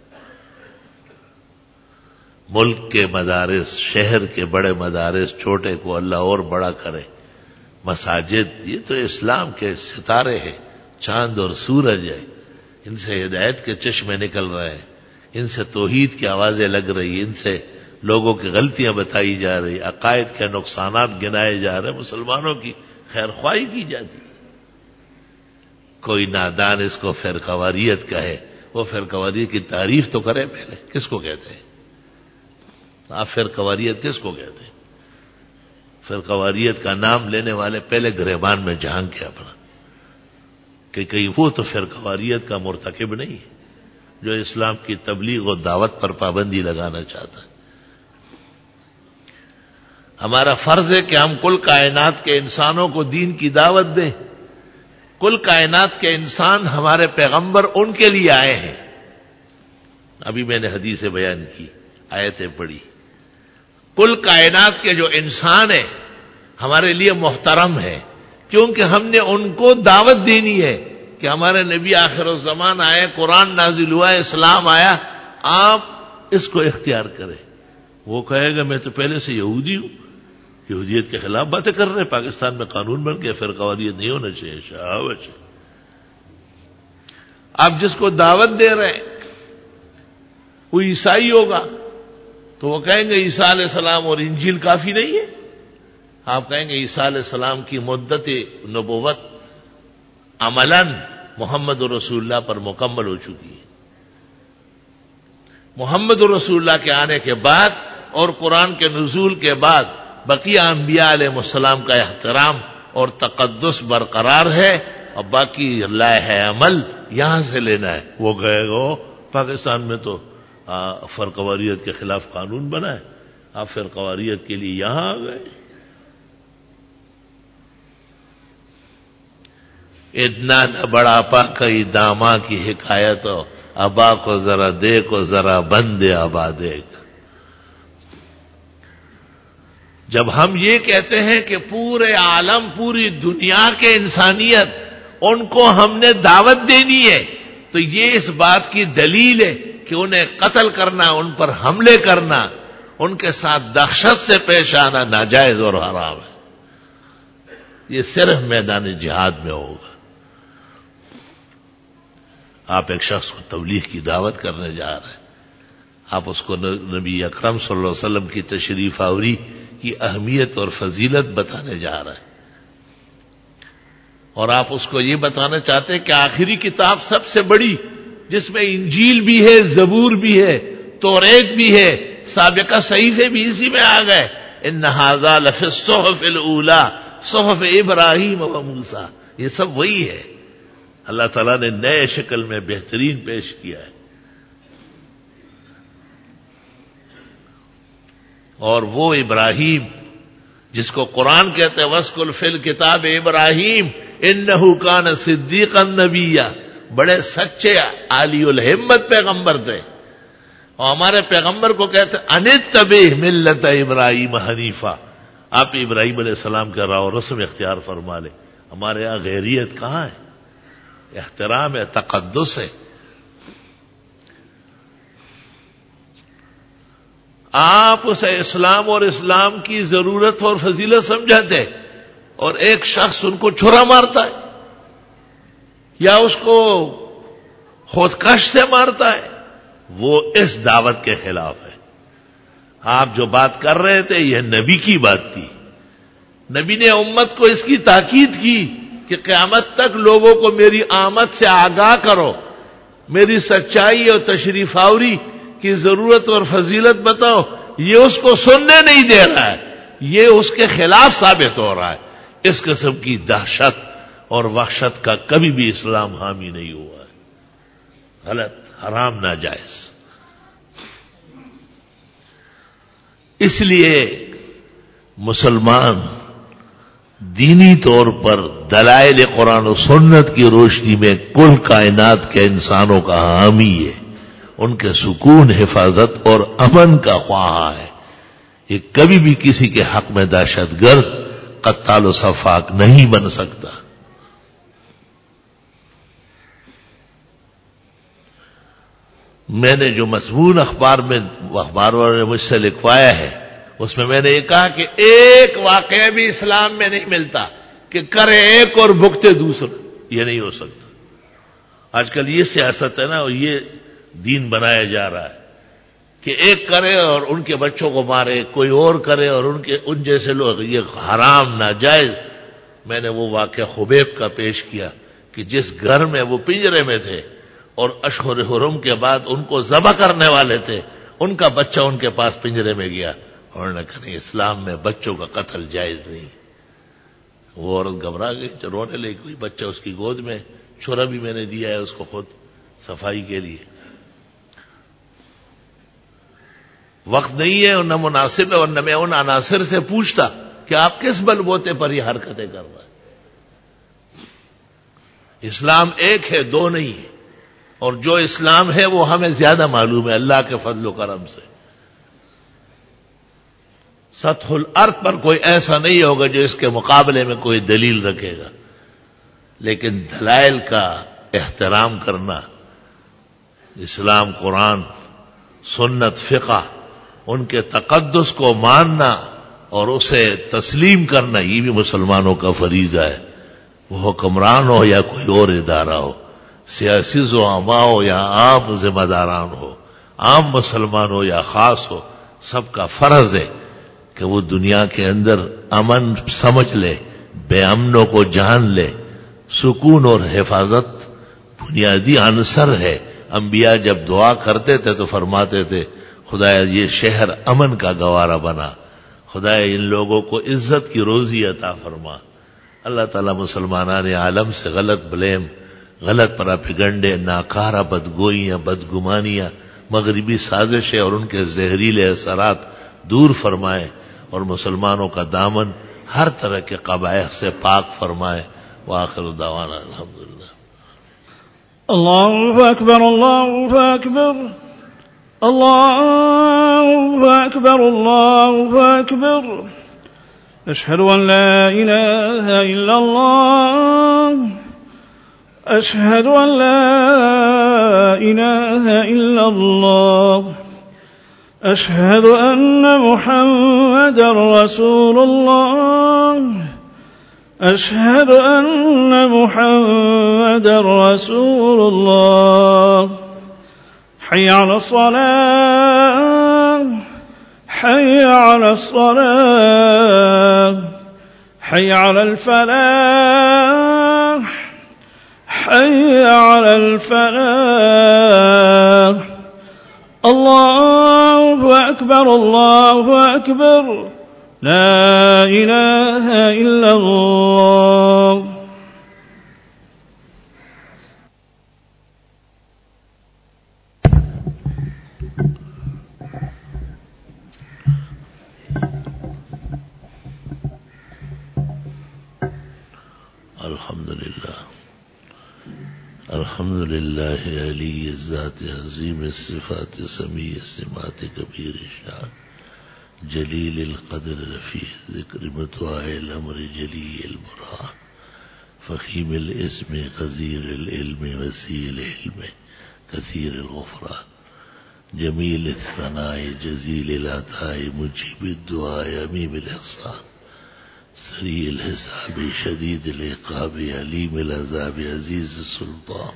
ملک کے مدارس، شہر کے بڑے مدارس، چھوٹے کو اللہ اور بڑا کرے. مساجد یہ تو اسلام کے ستارے ہیں، چاند اور سورج ہے، ان سے ہدایت کے چشمے نکل رہے ہیں، ان سے توحید کی آوازیں لگ رہی ہیں، ان سے لوگوں کی غلطیاں بتائی جا رہی، عقائد کے نقصانات گنائے جا رہے، مسلمانوں کی خیر خواہی کی جاتی. کوئی نادان اس کو فرقواریت کہے، وہ فرقواریت کی تعریف تو کرے پہلے. کس کو کہتے ہیں آپ فرقواریت؟ کس کو کہتے ہیں؟ فرقواریت کا نام لینے والے پہلے گریبان میں جھانک کے اپنا کہ کہیں وہ تو فرقواریت کا مرتکب نہیں ہے جو اسلام کی تبلیغ و دعوت پر پابندی لگانا چاہتا ہے. ہمارا فرض ہے کہ ہم کل کائنات کے انسانوں کو دین کی دعوت دیں. کل کائنات کے انسان ہمارے پیغمبر ان کے لیے آئے ہیں. ابھی میں نے حدیث بیان کی، آیتیں پڑھی. کل کائنات کے جو انسان ہیں ہمارے لیے محترم ہے، کیونکہ ہم نے ان کو دعوت دینی ہے کہ ہمارے نبی آخر الزمان آئے، قرآن نازل ہوا، اسلام آیا، آپ اس کو اختیار کریں. وہ کہے گا میں تو پہلے سے یہودی ہوں، یہودیت کے خلاف باتیں کر رہے ہیں، پاکستان میں قانون بن گیا فرقواریت نہیں ہونا چاہیے، شہوت ہے. آپ جس کو دعوت دے رہے ہیں وہ عیسائی ہوگا تو وہ کہیں گے عیسیٰ علیہ السلام اور انجیل کافی نہیں ہے. آپ کہیں گے عیسیٰ علیہ السلام کی مدت نبوت عملاً محمد رسول اللہ پر مکمل ہو چکی ہے. محمد رسول اللہ کے آنے کے بعد اور قرآن کے نزول کے بعد بقیہ انبیاء علیہ السلام کا احترام اور تقدس برقرار ہے، اور باقی لائحہ عمل یہاں سے لینا ہے. وہ کہے گا پاکستان میں تو فرقواریت کے خلاف قانون بنا ہے، آپ فرقواریت کے لیے یہاں آ گئے. اتنا نہ بڑا پا کئی داما کی حکایت ہو، ابا کو ذرا دیکھو ذرا بندے ابا دیکھ. جب ہم یہ کہتے ہیں کہ پورے عالم، پوری دنیا کے انسانیت ان کو ہم نے دعوت دینی ہے، تو یہ اس بات کی دلیل ہے کہ انہیں قتل کرنا، ان پر حملے کرنا، ان کے ساتھ دہشت سے پیش آنا ناجائز اور حرام ہے. یہ صرف میدان جہاد میں ہوگا. آپ ایک شخص کو تبلیغ کی دعوت کرنے جا رہے ہیں، آپ اس کو نبی اکرم صلی اللہ علیہ وسلم کی تشریف آوری کی اہمیت اور فضیلت بتانے جا رہے ہیں، اور آپ اس کو یہ بتانا چاہتے ہیں کہ آخری کتاب سب سے بڑی، جس میں انجیل بھی ہے، زبور بھی ہے، توریت بھی ہے، سابقہ صحیفے بھی اسی میں آ گئے. ان ھذا لفی الصحف الاولی صحف ابراہیم و موسیٰ، یہ سب وہی ہے. اللہ تعالیٰ نے نئے شکل میں بہترین پیش کیا ہے. اور وہ ابراہیم جس کو قرآن کہتے ہیں وَاسْكُلْ فِي الْكِتَابِ ابراہیم، انہ کان صدیقا نبیّا، بڑے سچے عالی الہمت پیغمبر تھے. اور ہمارے پیغمبر کو کہتے ان اتبع ملت ابراہیم حنیفہ، آپ ابراہیم علیہ السلام کا راہ و رسم اختیار فرما لیں. ہمارے یہاں غیریت کہاں ہے؟ احترام ہے، تقدس ہے. آپ اسے اسلام اور اسلام کی ضرورت اور فضیلت سمجھاتے اور ایک شخص ان کو چھرا مارتا ہے یا اس کو خودکش سے مارتا ہے، وہ اس دعوت کے خلاف ہے. آپ جو بات کر رہے تھے یہ نبی کی بات تھی. نبی نے امت کو اس کی تاکید کی کہ قیامت تک لوگوں کو میری آمد سے آگاہ کرو، میری سچائی اور تشریف آوری کی ضرورت اور فضیلت بتاؤ. یہ اس کو سننے نہیں دے رہا ہے، یہ اس کے خلاف ثابت ہو رہا ہے. اس قسم کی دہشت اور وحشت کا کبھی بھی اسلام حامی نہیں ہوا ہے. غلط، حرام، ناجائز. اس لیے مسلمان دینی طور پر دلائل قرآن و سنت کی روشنی میں کل کائنات کے انسانوں کا حامی ہے، ان کے سکون، حفاظت اور امن کا خواہاں ہے. یہ کبھی بھی کسی کے حق میں دہشت گرد، قتال و سفاک نہیں بن سکتا. میں نے جو مضمون اخبار میں اخبار والوں نے مجھ سے لکھوایا ہے اس میں میں نے یہ کہا کہ ایک واقعہ بھی اسلام میں نہیں ملتا کہ کرے ایک اور بھگتے دوسرا. یہ نہیں ہو سکتا. آج کل یہ سیاست ہے نا، اور یہ دین بنایا جا رہا ہے کہ ایک کرے اور ان کے بچوں کو مارے، کوئی اور کرے اور ان کے ان جیسے لوگ. یہ حرام، ناجائز. میں نے وہ واقعہ خبیب کا پیش کیا کہ جس گھر میں وہ پنجرے میں تھے اور اشہر حرم کے بعد ان کو ذبح کرنے والے تھے، ان کا بچہ ان کے پاس پنجرے میں گیا اور انہوں نے کہا نہیں، اسلام میں بچوں کا قتل جائز نہیں. وہ عورت گھبرا گئی، رونے لگی. کوئی بچہ اس کی گود میں، چھرا بھی میں نے دیا ہے اس کو خود صفائی کے لیے. وقت نہیں ہے اور نہ مناسب ہے، اور نہ میں ان عناصر سے پوچھتا کہ آپ کس بل بوتے پر یہ حرکتیں کر رہے ہیں. اسلام ایک ہے، دو نہیں ہے. اور جو اسلام ہے وہ ہمیں زیادہ معلوم ہے اللہ کے فضل و کرم سے. سطح الارض پر کوئی ایسا نہیں ہوگا جو اس کے مقابلے میں کوئی دلیل رکھے گا. لیکن دلائل کا احترام کرنا، اسلام، قرآن، سنت، فقہ، ان کے تقدس کو ماننا اور اسے تسلیم کرنا، یہ بھی مسلمانوں کا فریضہ ہے. وہ حکمران ہو یا کوئی اور ادارہ ہو، سیاسی زعما ہو یا عام ذمہ داران ہو، عام مسلمان ہو یا خاص ہو، سب کا فرض ہے کہ وہ دنیا کے اندر امن سمجھ لے، بے امنوں کو جان لے. سکون اور حفاظت بنیادی عنصر ہے. انبیاء جب دعا کرتے تھے تو فرماتے تھے خدایا یہ شہر امن کا گوارا بنا، خدایا ان لوگوں کو عزت کی روزی عطا فرما. اللہ تعالیٰ مسلمانان عالم سے غلط بلیم، غلط پراپیگنڈے، ناکارہ بدگوئیاں، بدگمانیاں، مغربی سازشیں اور ان کے زہریلے اثرات دور فرمائے اور مسلمانوں کا دامن ہر طرح کے قبائح سے پاک فرمائے. وآخر دعوانا الحمدللہ. اللہ اکبر، اللہ اکبر، اللہ اکبر، اللہ اکبر. اشہد ان لا الہ الا اللہ، اشہد ان لا الہ الا اللہ، اشہد ان محمد رسول اللہ، اشہد ان محمد رسول اللہ. حی علی الصلاة، حی علی الصلاة، حی علی الفلاح، حی علی الفلاح. اللہ اکبر، اللہ اکبر، لا الہ الا اللہ. الحمدللہ. الحمد لله علی الذات عظیم الصفات سمیع السمات کبیر الشان جلیل القدر رفیع الذکر متواع الامر جلی البراء فخیم الاسم غزیر العلم وسیع الحلم کثیر الغفران جمیل الثناء جزیل العطاء مجیب الدعاء عمیم الاحسان سریع الحساب شدید العقاب علیم العذاب عزیز السلطان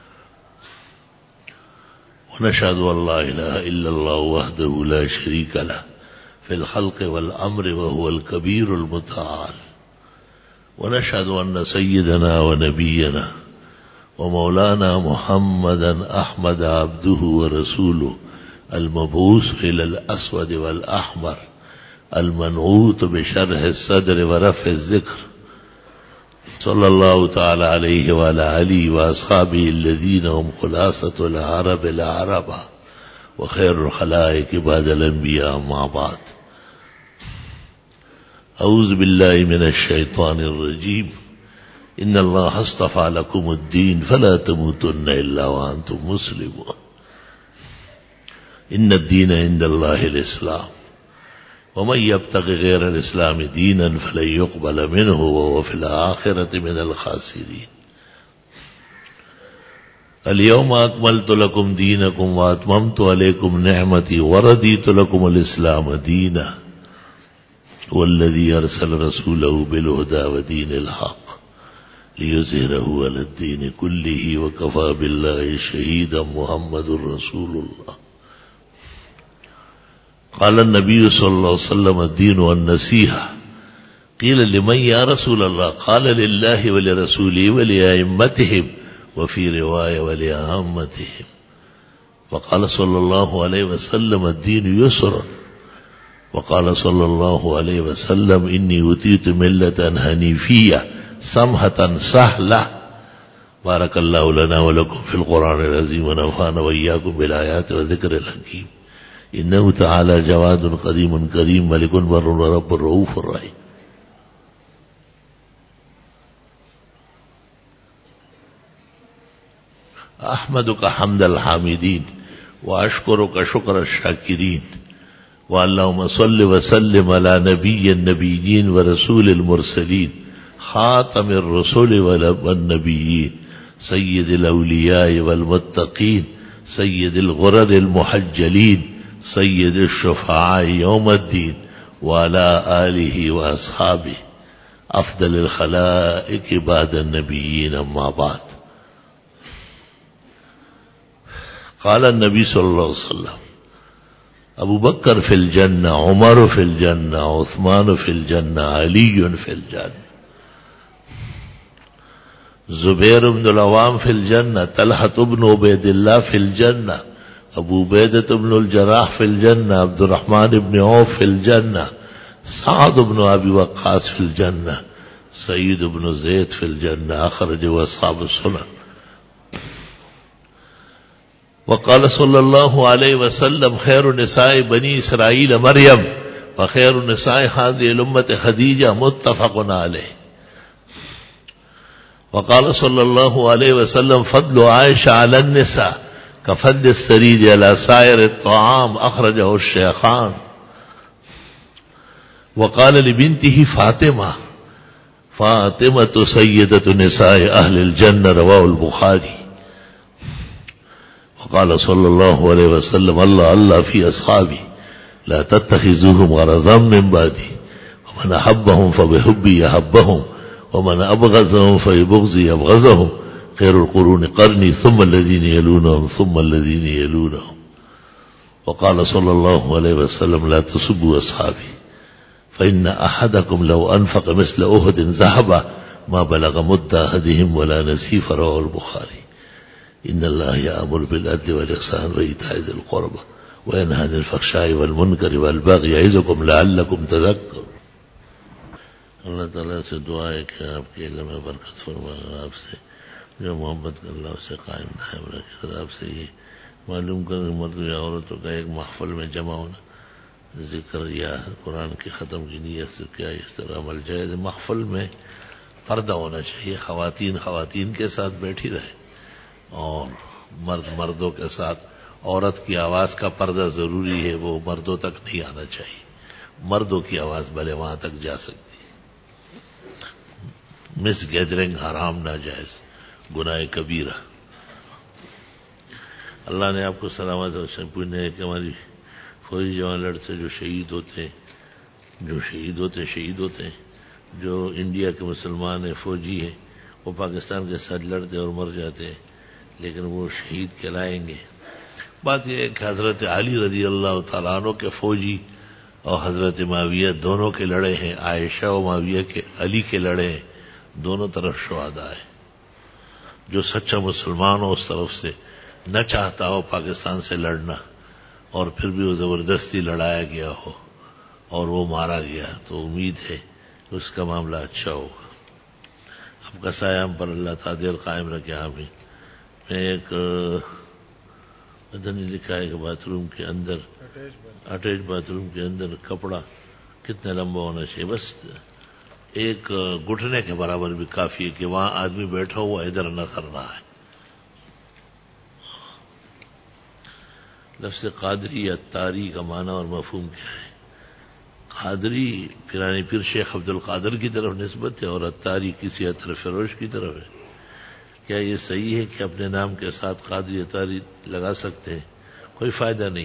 ونشهد ان لا اله الا الله وحده لا شريك له في الخلق والامر وهو الكبير المتعال ونشهد ان سيدنا ونبينا ومولانا محمدا احمد عبده ورسوله المبعوث الى الاسود والاحمر المنعوت بشرح الصدر ورفع الذكر صلى الله تعالى عليه وعلى آله وأصحابه الذين هم خلاصة العرب العرب وخير الخلائق بعد الأنبياء مع بعض. أعوذ بالله من الشيطان الرجيم. إن الله اصطفى لكم الدين فلا تموتن إلا وأنتم مسلمون. إن الدين عند الله الإسلام ومن يبتغ غير الإسلام دينا فلن يقبل منه وهو في الآخرة من الخاسرين. اليوم أكملت لكم دينكم وأتممت عليكم نعمتي ورضيت لكم الإسلام دينا والذي أرسل رسوله بالهدى ودين الحق ليظهره على الدين كله وكفى بالله شهيدا محمد رسول الله. قال النبي صلى الله عليه وسلم الدين والنصيحة. قيل لمن يا رسول الله؟ قال لله ولرسوله ولأئمتهم وفي رواية ولعامتهم. وقال صلى الله عليه وسلم الدين يسر. وقال صلى الله عليه وسلم إني أوتيت ملة حنيفية سمحة سهلة. بارك الله لنا ولكم في القرآن العظيم ونفعنا وإياكم بالآيات والذكر الحكيم. إنه تعالى جواد قديم كريم ملك بر ورب رؤوف رحيم. أحمدك حمد الحامدين وأشكرك شكر الشاكرين. واللهم صل وسلم على نبي النبيين ورسول المرسلين خاتم الرسل والنبيين سيد الأولياء والمتقين سيد الغرر المحجلين سيد الشفعاء يوم الدين وعلى آله وأصحابه أفضل الخلائق بعد النبيين أما بعد. قال النبي صلى الله عليه وسلم أبو بكر في الجنة عمر في الجنة عثمان في الجنة علي في الجنة زبير بن العوام في الجنة طلحة بن عبيد الله في الجنة أبو عبيدة بن الجراح في الجنة عبد الرحمن بن عوف في الجنة سعد بن أبي وقاص في الجنة سعيد بن زيد في الجنة أخرجه أصحاب السنن. وقال صلى الله عليه وسلم خير نساء بني إسرائيل مريم وخير نساء هذه الأمة خديجة متفق عليه. وقال صلى الله عليه وسلم فضل عائشة على النساء كفضل الثريد على سائر الطعام أخرجه الشيخان. وقال لبنته فاطمة فاطمة سيدة نساء أهل الجنة رواه البخاري. وقال صلى الله عليه وسلم الله الله في أصحابي لا تتخذوهم غرضا من بعدي ومن أحبهم فبحبي يحبهم ومن أبغضهم فببغضي يبغضهم خير القرون قرني ثم الذين يلونهم ثم الذين يلونهم. وقال صلى الله عليه وسلم لا تسبوا أصحابي فإن أحدكم لو أنفق مثل أحد ذهبا ما بلغ مد أحدهم ولا نصيف رواه البخاري. إن الله يأمر بالعدل والإحسان وإيتاء ذي القربى وينهى عن الفحشاء والمنكر والبغي يعظكم لعلكم تذكرون. اللہ تعالیٰ سے دعا ہے کہ آپ کے علم میں برکت فرمائے، آپ سے جو محبت کر اللہ اسے قائم دائم رکھے، اور آپ سے یہ معلوم کر کہ مرد یا عورتوں کا ایک محفل میں جمع ہونا ذکر یا قرآن کی ختم کی نیت سے کیا اس طرح عمل جائز محفل میں پردہ ہونا چاہیے، خواتین خواتین کے ساتھ بیٹھی رہے اور مرد مردوں کے ساتھ عورت کی آواز کا پردہ ضروری ہے، وہ مردوں تک نہیں آنا چاہیے، مردوں کی آواز بھلے وہاں تک جا سکتی ہے۔ مس گیدرنگ حرام ناجائز گناہ کبیرہ۔ اللہ نے آپ کو سلامت اور پوچھنا ہے کہ ہماری فوجی جوان لڑتے جو شہید ہوتے ہیں جو شہید ہوتے ہیں شہید ہوتے ہیں جو انڈیا کے مسلمان ہیں، فوجی ہیں، وہ پاکستان کے ساتھ لڑتے اور مر جاتے ہیں، لیکن وہ شہید کہلائیں گے۔ بات یہ ہے کہ حضرت علی رضی اللہ تعالیٰ عنہ کے فوجی اور حضرت معاویہ دونوں کے لڑے ہیں، عائشہ و معاویہ کے علی کے لڑے ہیں، دونوں طرف شہداء ہیں۔ جو سچا مسلمان ہو اس طرف سے نہ چاہتا ہو پاکستان سے لڑنا اور پھر بھی وہ زبردستی لڑایا گیا ہو اور وہ مارا گیا، تو امید ہے کہ اس کا معاملہ اچھا ہوگا۔ آپ کا سایہ ہم پر اللہ تعالی قائم رکھے، آمین۔ میں ایک پتہ نہیں لکھا ہے کہ باتھ روم کے اندر اٹیچ باتھ روم کے اندر کپڑا کتنا لمبا ہونا چاہیے؟ بس ایک گھٹنے کے برابر بھی کافی ہے کہ وہاں آدمی بیٹھا ہوا ادھر نہ کر رہا ہے۔ لفظ قادری اتاری کا معنی اور مفہوم کیا ہے؟ قادری پیرانی پیر شیخ عبد القادر کی طرف نسبت ہے اور اتاری کسی عطر فروش کی طرف ہے۔ کیا یہ صحیح ہے کہ اپنے نام کے ساتھ قادری اتاری لگا سکتے ہیں؟ کوئی فائدہ نہیں۔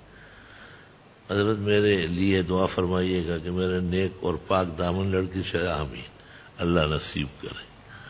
حضرت میرے لیے دعا فرمائیے گا کہ میرے نیک اور پاک دامن لڑکی سے، آمین، اللہ نصیب کرے۔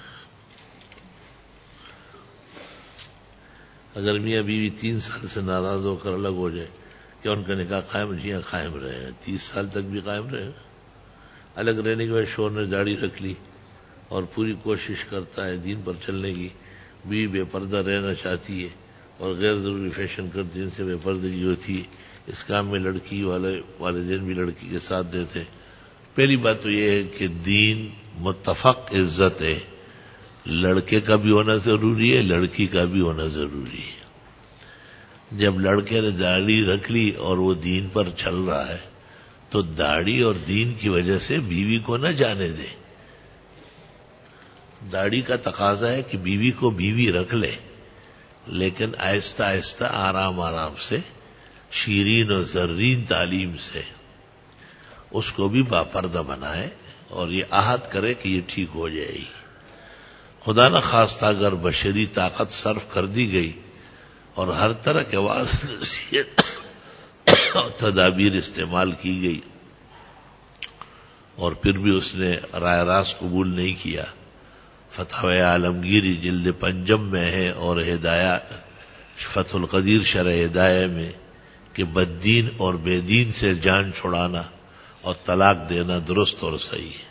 اگر میاں بیوی تین سال سے ناراض ہو کر الگ ہو جائے، کیا ان کا نکاح قائم؟ جی ہاں قائم رہے گا، تیس سال تک بھی قائم رہے گا۔ الگ رہنے کے بعد شوہر نے داڑھی رکھ لی اور پوری کوشش کرتا ہے دین پر چلنے کی، بیوی بے پردہ رہنا چاہتی ہے اور غیر ضروری فیشن کرتی ہے، ان سے بے پردگی ہوتی ہے، اس کام میں لڑکی والے والدین بھی لڑکی کے ساتھ دیتے ہیں۔ پہلی بات تو یہ ہے کہ دین متفق عزت ہے، لڑکے کا بھی ہونا ضروری ہے، لڑکی کا بھی ہونا ضروری ہے۔ جب لڑکے نے داڑھی رکھ لی اور وہ دین پر چل رہا ہے تو داڑھی اور دین کی وجہ سے بیوی کو نہ جانے دے۔ داڑھی کا تقاضا ہے کہ بیوی کو بیوی رکھ لے، لیکن آہستہ آہستہ آرام آرام سے شیرین و زرین تعلیم سے اس کو بھی باپردہ بنائے اور یہ عہد کرے کہ یہ ٹھیک ہو جائے گی۔ خدا نہ خواستہ اگر بشری طاقت صرف کر دی گئی اور ہر طرح کے واعظ نصیحت اور تدابیر استعمال کی گئی اور پھر بھی اس نے رائے راست قبول نہیں کیا، فتاوی عالمگیری جلد پنجم میں ہے اور ہدایہ فتح القدیر شرح ہدایہ میں کہ بددین اور بے دین سے جان چھڑانا اور طلاق دینا درست اور صحیح ہے۔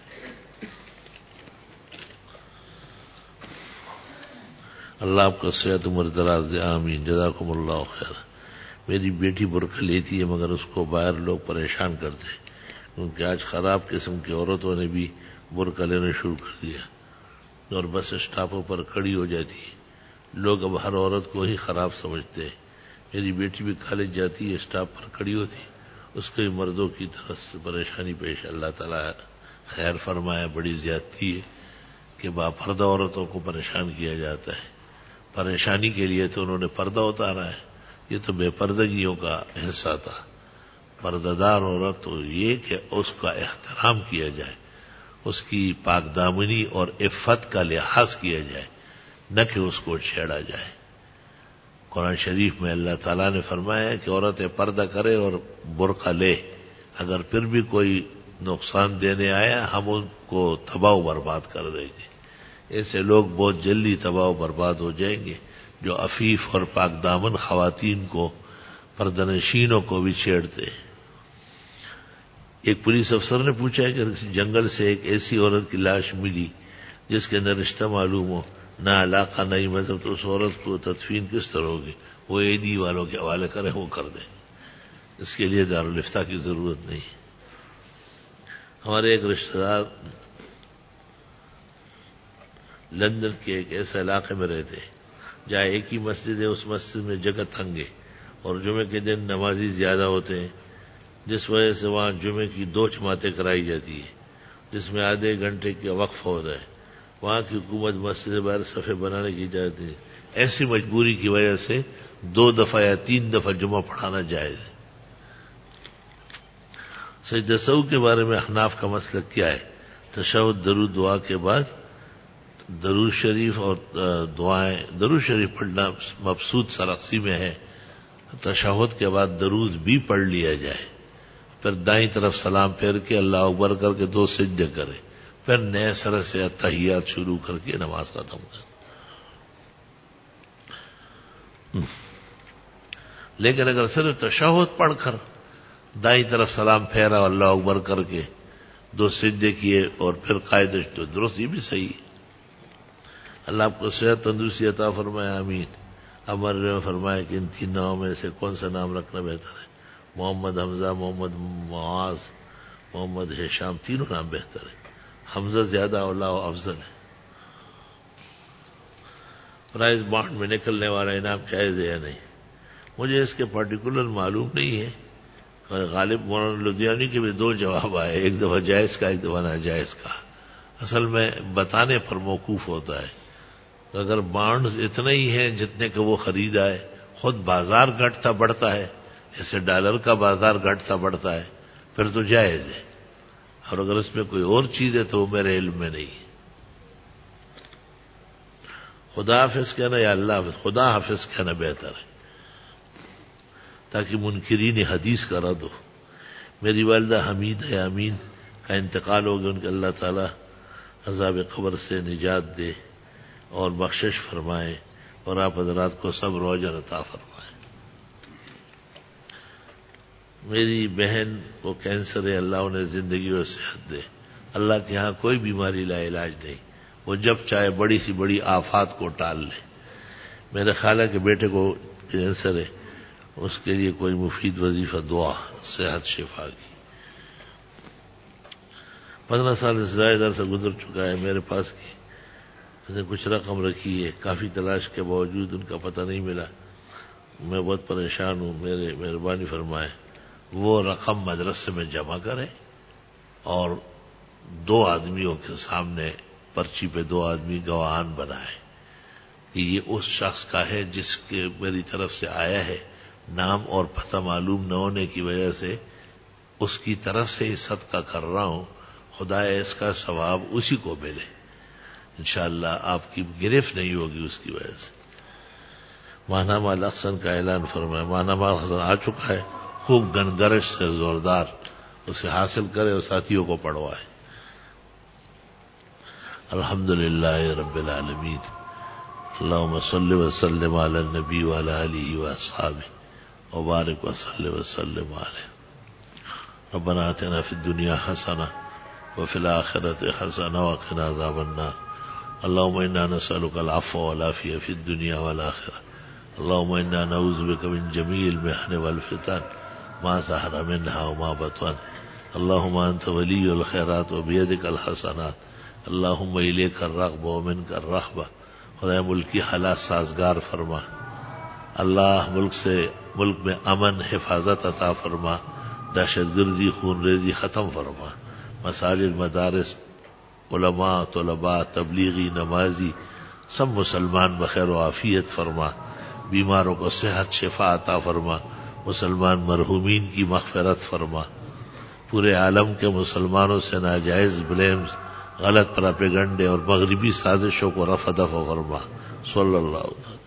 اللہ آپ کو صحت عمر دراز دے، آمین، جزاکم اللہ خیر۔ میری بیٹی برقع لیتی ہے مگر اس کو باہر لوگ پریشان کرتے ہیں، کیونکہ آج خراب قسم کی عورتوں نے بھی برقع لینا شروع کر دیا اور بس اسٹاپوں پر کھڑی ہو جاتی ہے۔ لوگ اب ہر عورت کو ہی خراب سمجھتے ہیں۔ میری بیٹی بھی کالج جاتی ہے، اسٹاپ پر کھڑی ہوتی ہے، اس کو مردوں کی طرف سے پریشانی پیش۔ اللہ تعالیٰ خیر فرمائے، بڑی زیادتی ہے کہ باپردہ عورتوں کو پریشان کیا جاتا ہے۔ پریشانی کے لیے تو انہوں نے پردہ اتارا ہے، یہ تو بے پردگیوں کا حصہ تھا۔ پردہ دار عورت تو یہ کہ اس کا احترام کیا جائے، اس کی پاک دامنی اور عفت کا لحاظ کیا جائے، نہ کہ اس کو چھیڑا جائے۔ قرآن شریف میں اللہ تعالیٰ نے فرمایا ہے کہ عورتیں پردہ کرے اور برقع لے، اگر پھر بھی کوئی نقصان دینے آیا ہم ان کو تباہ و برباد کر دیں گے۔ ایسے لوگ بہت جلدی تباہ و برباد ہو جائیں گے جو عفیف اور پاک دامن خواتین کو، پردہ نشینوں کو بھی چھیڑتے ہیں۔ ایک پولیس افسر نے پوچھا کہ جنگل سے ایک ایسی عورت کی لاش ملی جس کے نہ رشتہ معلوم ہو، نہ علاقہ، نہ ہی مذہب، تو اس عورت کو تدفین کس طرح ہوگی؟ وہ اے ڈی والوں کے حوالے کریں، وہ کر دیں، اس کے لیے دارالفتہ کی ضرورت نہیں۔ ہمارے ایک رشتہ دار لندن کے ایک ایسے علاقے میں رہتے ہیں جہاں ایک ہی مسجد ہے، اس مسجد میں جگہ تنگ ہے اور جمعے کے دن نمازی زیادہ ہوتے ہیں، جس وجہ سے وہاں جمعے کی دو جماعتیں کرائی جاتی ہیں جس میں آدھے گھنٹے کا وقفہ ہوتا ہے۔ وہاں کی حکومت مسجد سے باہر صفحے بنانے کی اجازت ہے، ایسی مجبوری کی وجہ سے دو دفعہ یا تین دفعہ جمعہ پڑھانا جائز ہے۔ سجدہ سہو کے بارے میں احناف کا مسلک کیا ہے؟ تشہد درود دعا کے بعد درود شریف اور دعائیں، درود شریف پڑھنا مبسوط سرخسی میں ہے، تشہد کے بعد درود بھی پڑھ لیا جائے، پھر دائیں طرف سلام پھیر کے اللہ اکبر کر کے دو سجدے کرے، پھر نئے سر سے اتحیات شروع کر کے نماز ختم کرے۔ لیکن اگر صرف تشہد پڑھ کر دائیں طرف سلام پھیرا اللہ اکبر کر کے دو سجدے کیے اور پھر قاعدہ تو درست، یہ بھی صحیح ہے۔ اللہ آپ کو صحت تندرستی عطا فرمائے، آمین۔ امر نے فرمایا کہ ان تین ناموں میں سے کون سا نام رکھنا بہتر ہے؟ محمد حمزہ، محمد معاذ، محمد ہشام، تینوں نام بہتر ہے۔ حمزہ زیادہ اولا و افضل ہے۔ پرائز بانڈ میں نکلنے والا انعام جائز ہے یا نہیں؟ مجھے اس کے پرٹیکولر معلوم نہیں ہے۔ غالب مولانا لدھیانی کے بھی دو جواب آئے، ایک دفعہ جائز کا، ایک دفعہ ناجائز کا۔ اصل میں بتانے پر موقوف ہوتا ہے۔ اگر بانڈ اتنا ہی ہے جتنے کہ وہ خرید آئے، خود بازار گھٹتا بڑھتا ہے، جیسے ڈالر کا بازار گھٹتا بڑھتا ہے، پھر تو جائز ہے۔ اور اگر اس میں کوئی اور چیز ہے تو وہ میرے علم میں نہیں ہے۔ خدا حافظ کہنا یا اللہ حافظ؟ خدا حافظ کہنا بہتر ہے تاکہ منکرین حدیث کا رد ہو۔ میری والدہ حمید امین کا انتقال ہو گیا، ان کے اللہ تعالی عذاب قبر سے نجات دے اور بخشش فرمائے، اور آپ حضرات کو صبر و اجر عطا فرمائے۔ میری بہن کو کینسر ہے، اللہ انہیں زندگی اور صحت دے۔ اللہ کے ہاں کوئی بیماری لا علاج نہیں، وہ جب چاہے بڑی سی بڑی آفات کو ٹال لے۔ میرے خالہ کے بیٹے کو کینسر ہے، اس کے لیے کوئی مفید وظیفہ دعا صحت شفا کی۔ پندرہ سال سے زیادہ عرصہ گزر چکا ہے، میرے پاس کی اس نے کچھ رقم رکھی ہے، کافی تلاش کے باوجود ان کا پتہ نہیں ملا، میں بہت پریشان ہوں، میرے مہربانی فرمائے وہ رقم مدرسے میں جمع کرے اور دو آدمیوں کے سامنے پرچی پہ دو آدمی گواہان بنائے کہ یہ اس شخص کا ہے جس کے میری طرف سے آیا ہے، نام اور پتہ معلوم نہ ہونے کی وجہ سے اس کی طرف سے ہی صدقہ کر رہا ہوں، خدا اس کا ثواب اسی کو ملے، انشاءاللہ آپ کی گرفت نہیں ہوگی اس کی وجہ سے۔ ماہنامہ الاحسن کا اعلان فرمائے۔ ماہنامہ الاحسن آ چکا ہے، خوب گنگرش سے زوردار اسے حاصل کرے اور ساتھیوں کو پڑھوائے۔ الحمدللہ رب العالمین، اللہم صل وسلم علی النبی وعلی آلہ واصحابہ وبارک وسلم وسلم علیہ۔ ربنا آتنا فی الدنیا حسنہ وفی الآخرۃ حسنہ وقنا عذاب النار۔ اللہم انا نسألک العفو والعافیہ فی الدنیا والآخرہ۔ اللہم انا نعوذ بک من جمیع المحن والفتن ما ظہر منہا وما بطن۔ اللہم انت ولی الخیرات وبیدک الحسنات۔ اللہم الیک الرغب ومنک الرہبہ۔ خدا ملک کی حالات سازگار فرما، اللہ ملک سے ملک میں امن حفاظت عطا فرما، دہشت گردی خون ریزی ختم فرما، مساجد مدارس علماء طلباء تبلیغی نمازی سب مسلمان بخیر و عافیت فرما، بیماروں کو صحت شفا عطا فرما، مسلمان مرحومین کی مغفرت فرما، پورے عالم کے مسلمانوں سے ناجائز بلیمز، غلط پراپیگنڈے اور مغربی سازشوں کو رفع دفع فرما۔ صلی اللہ علیہ وسلم۔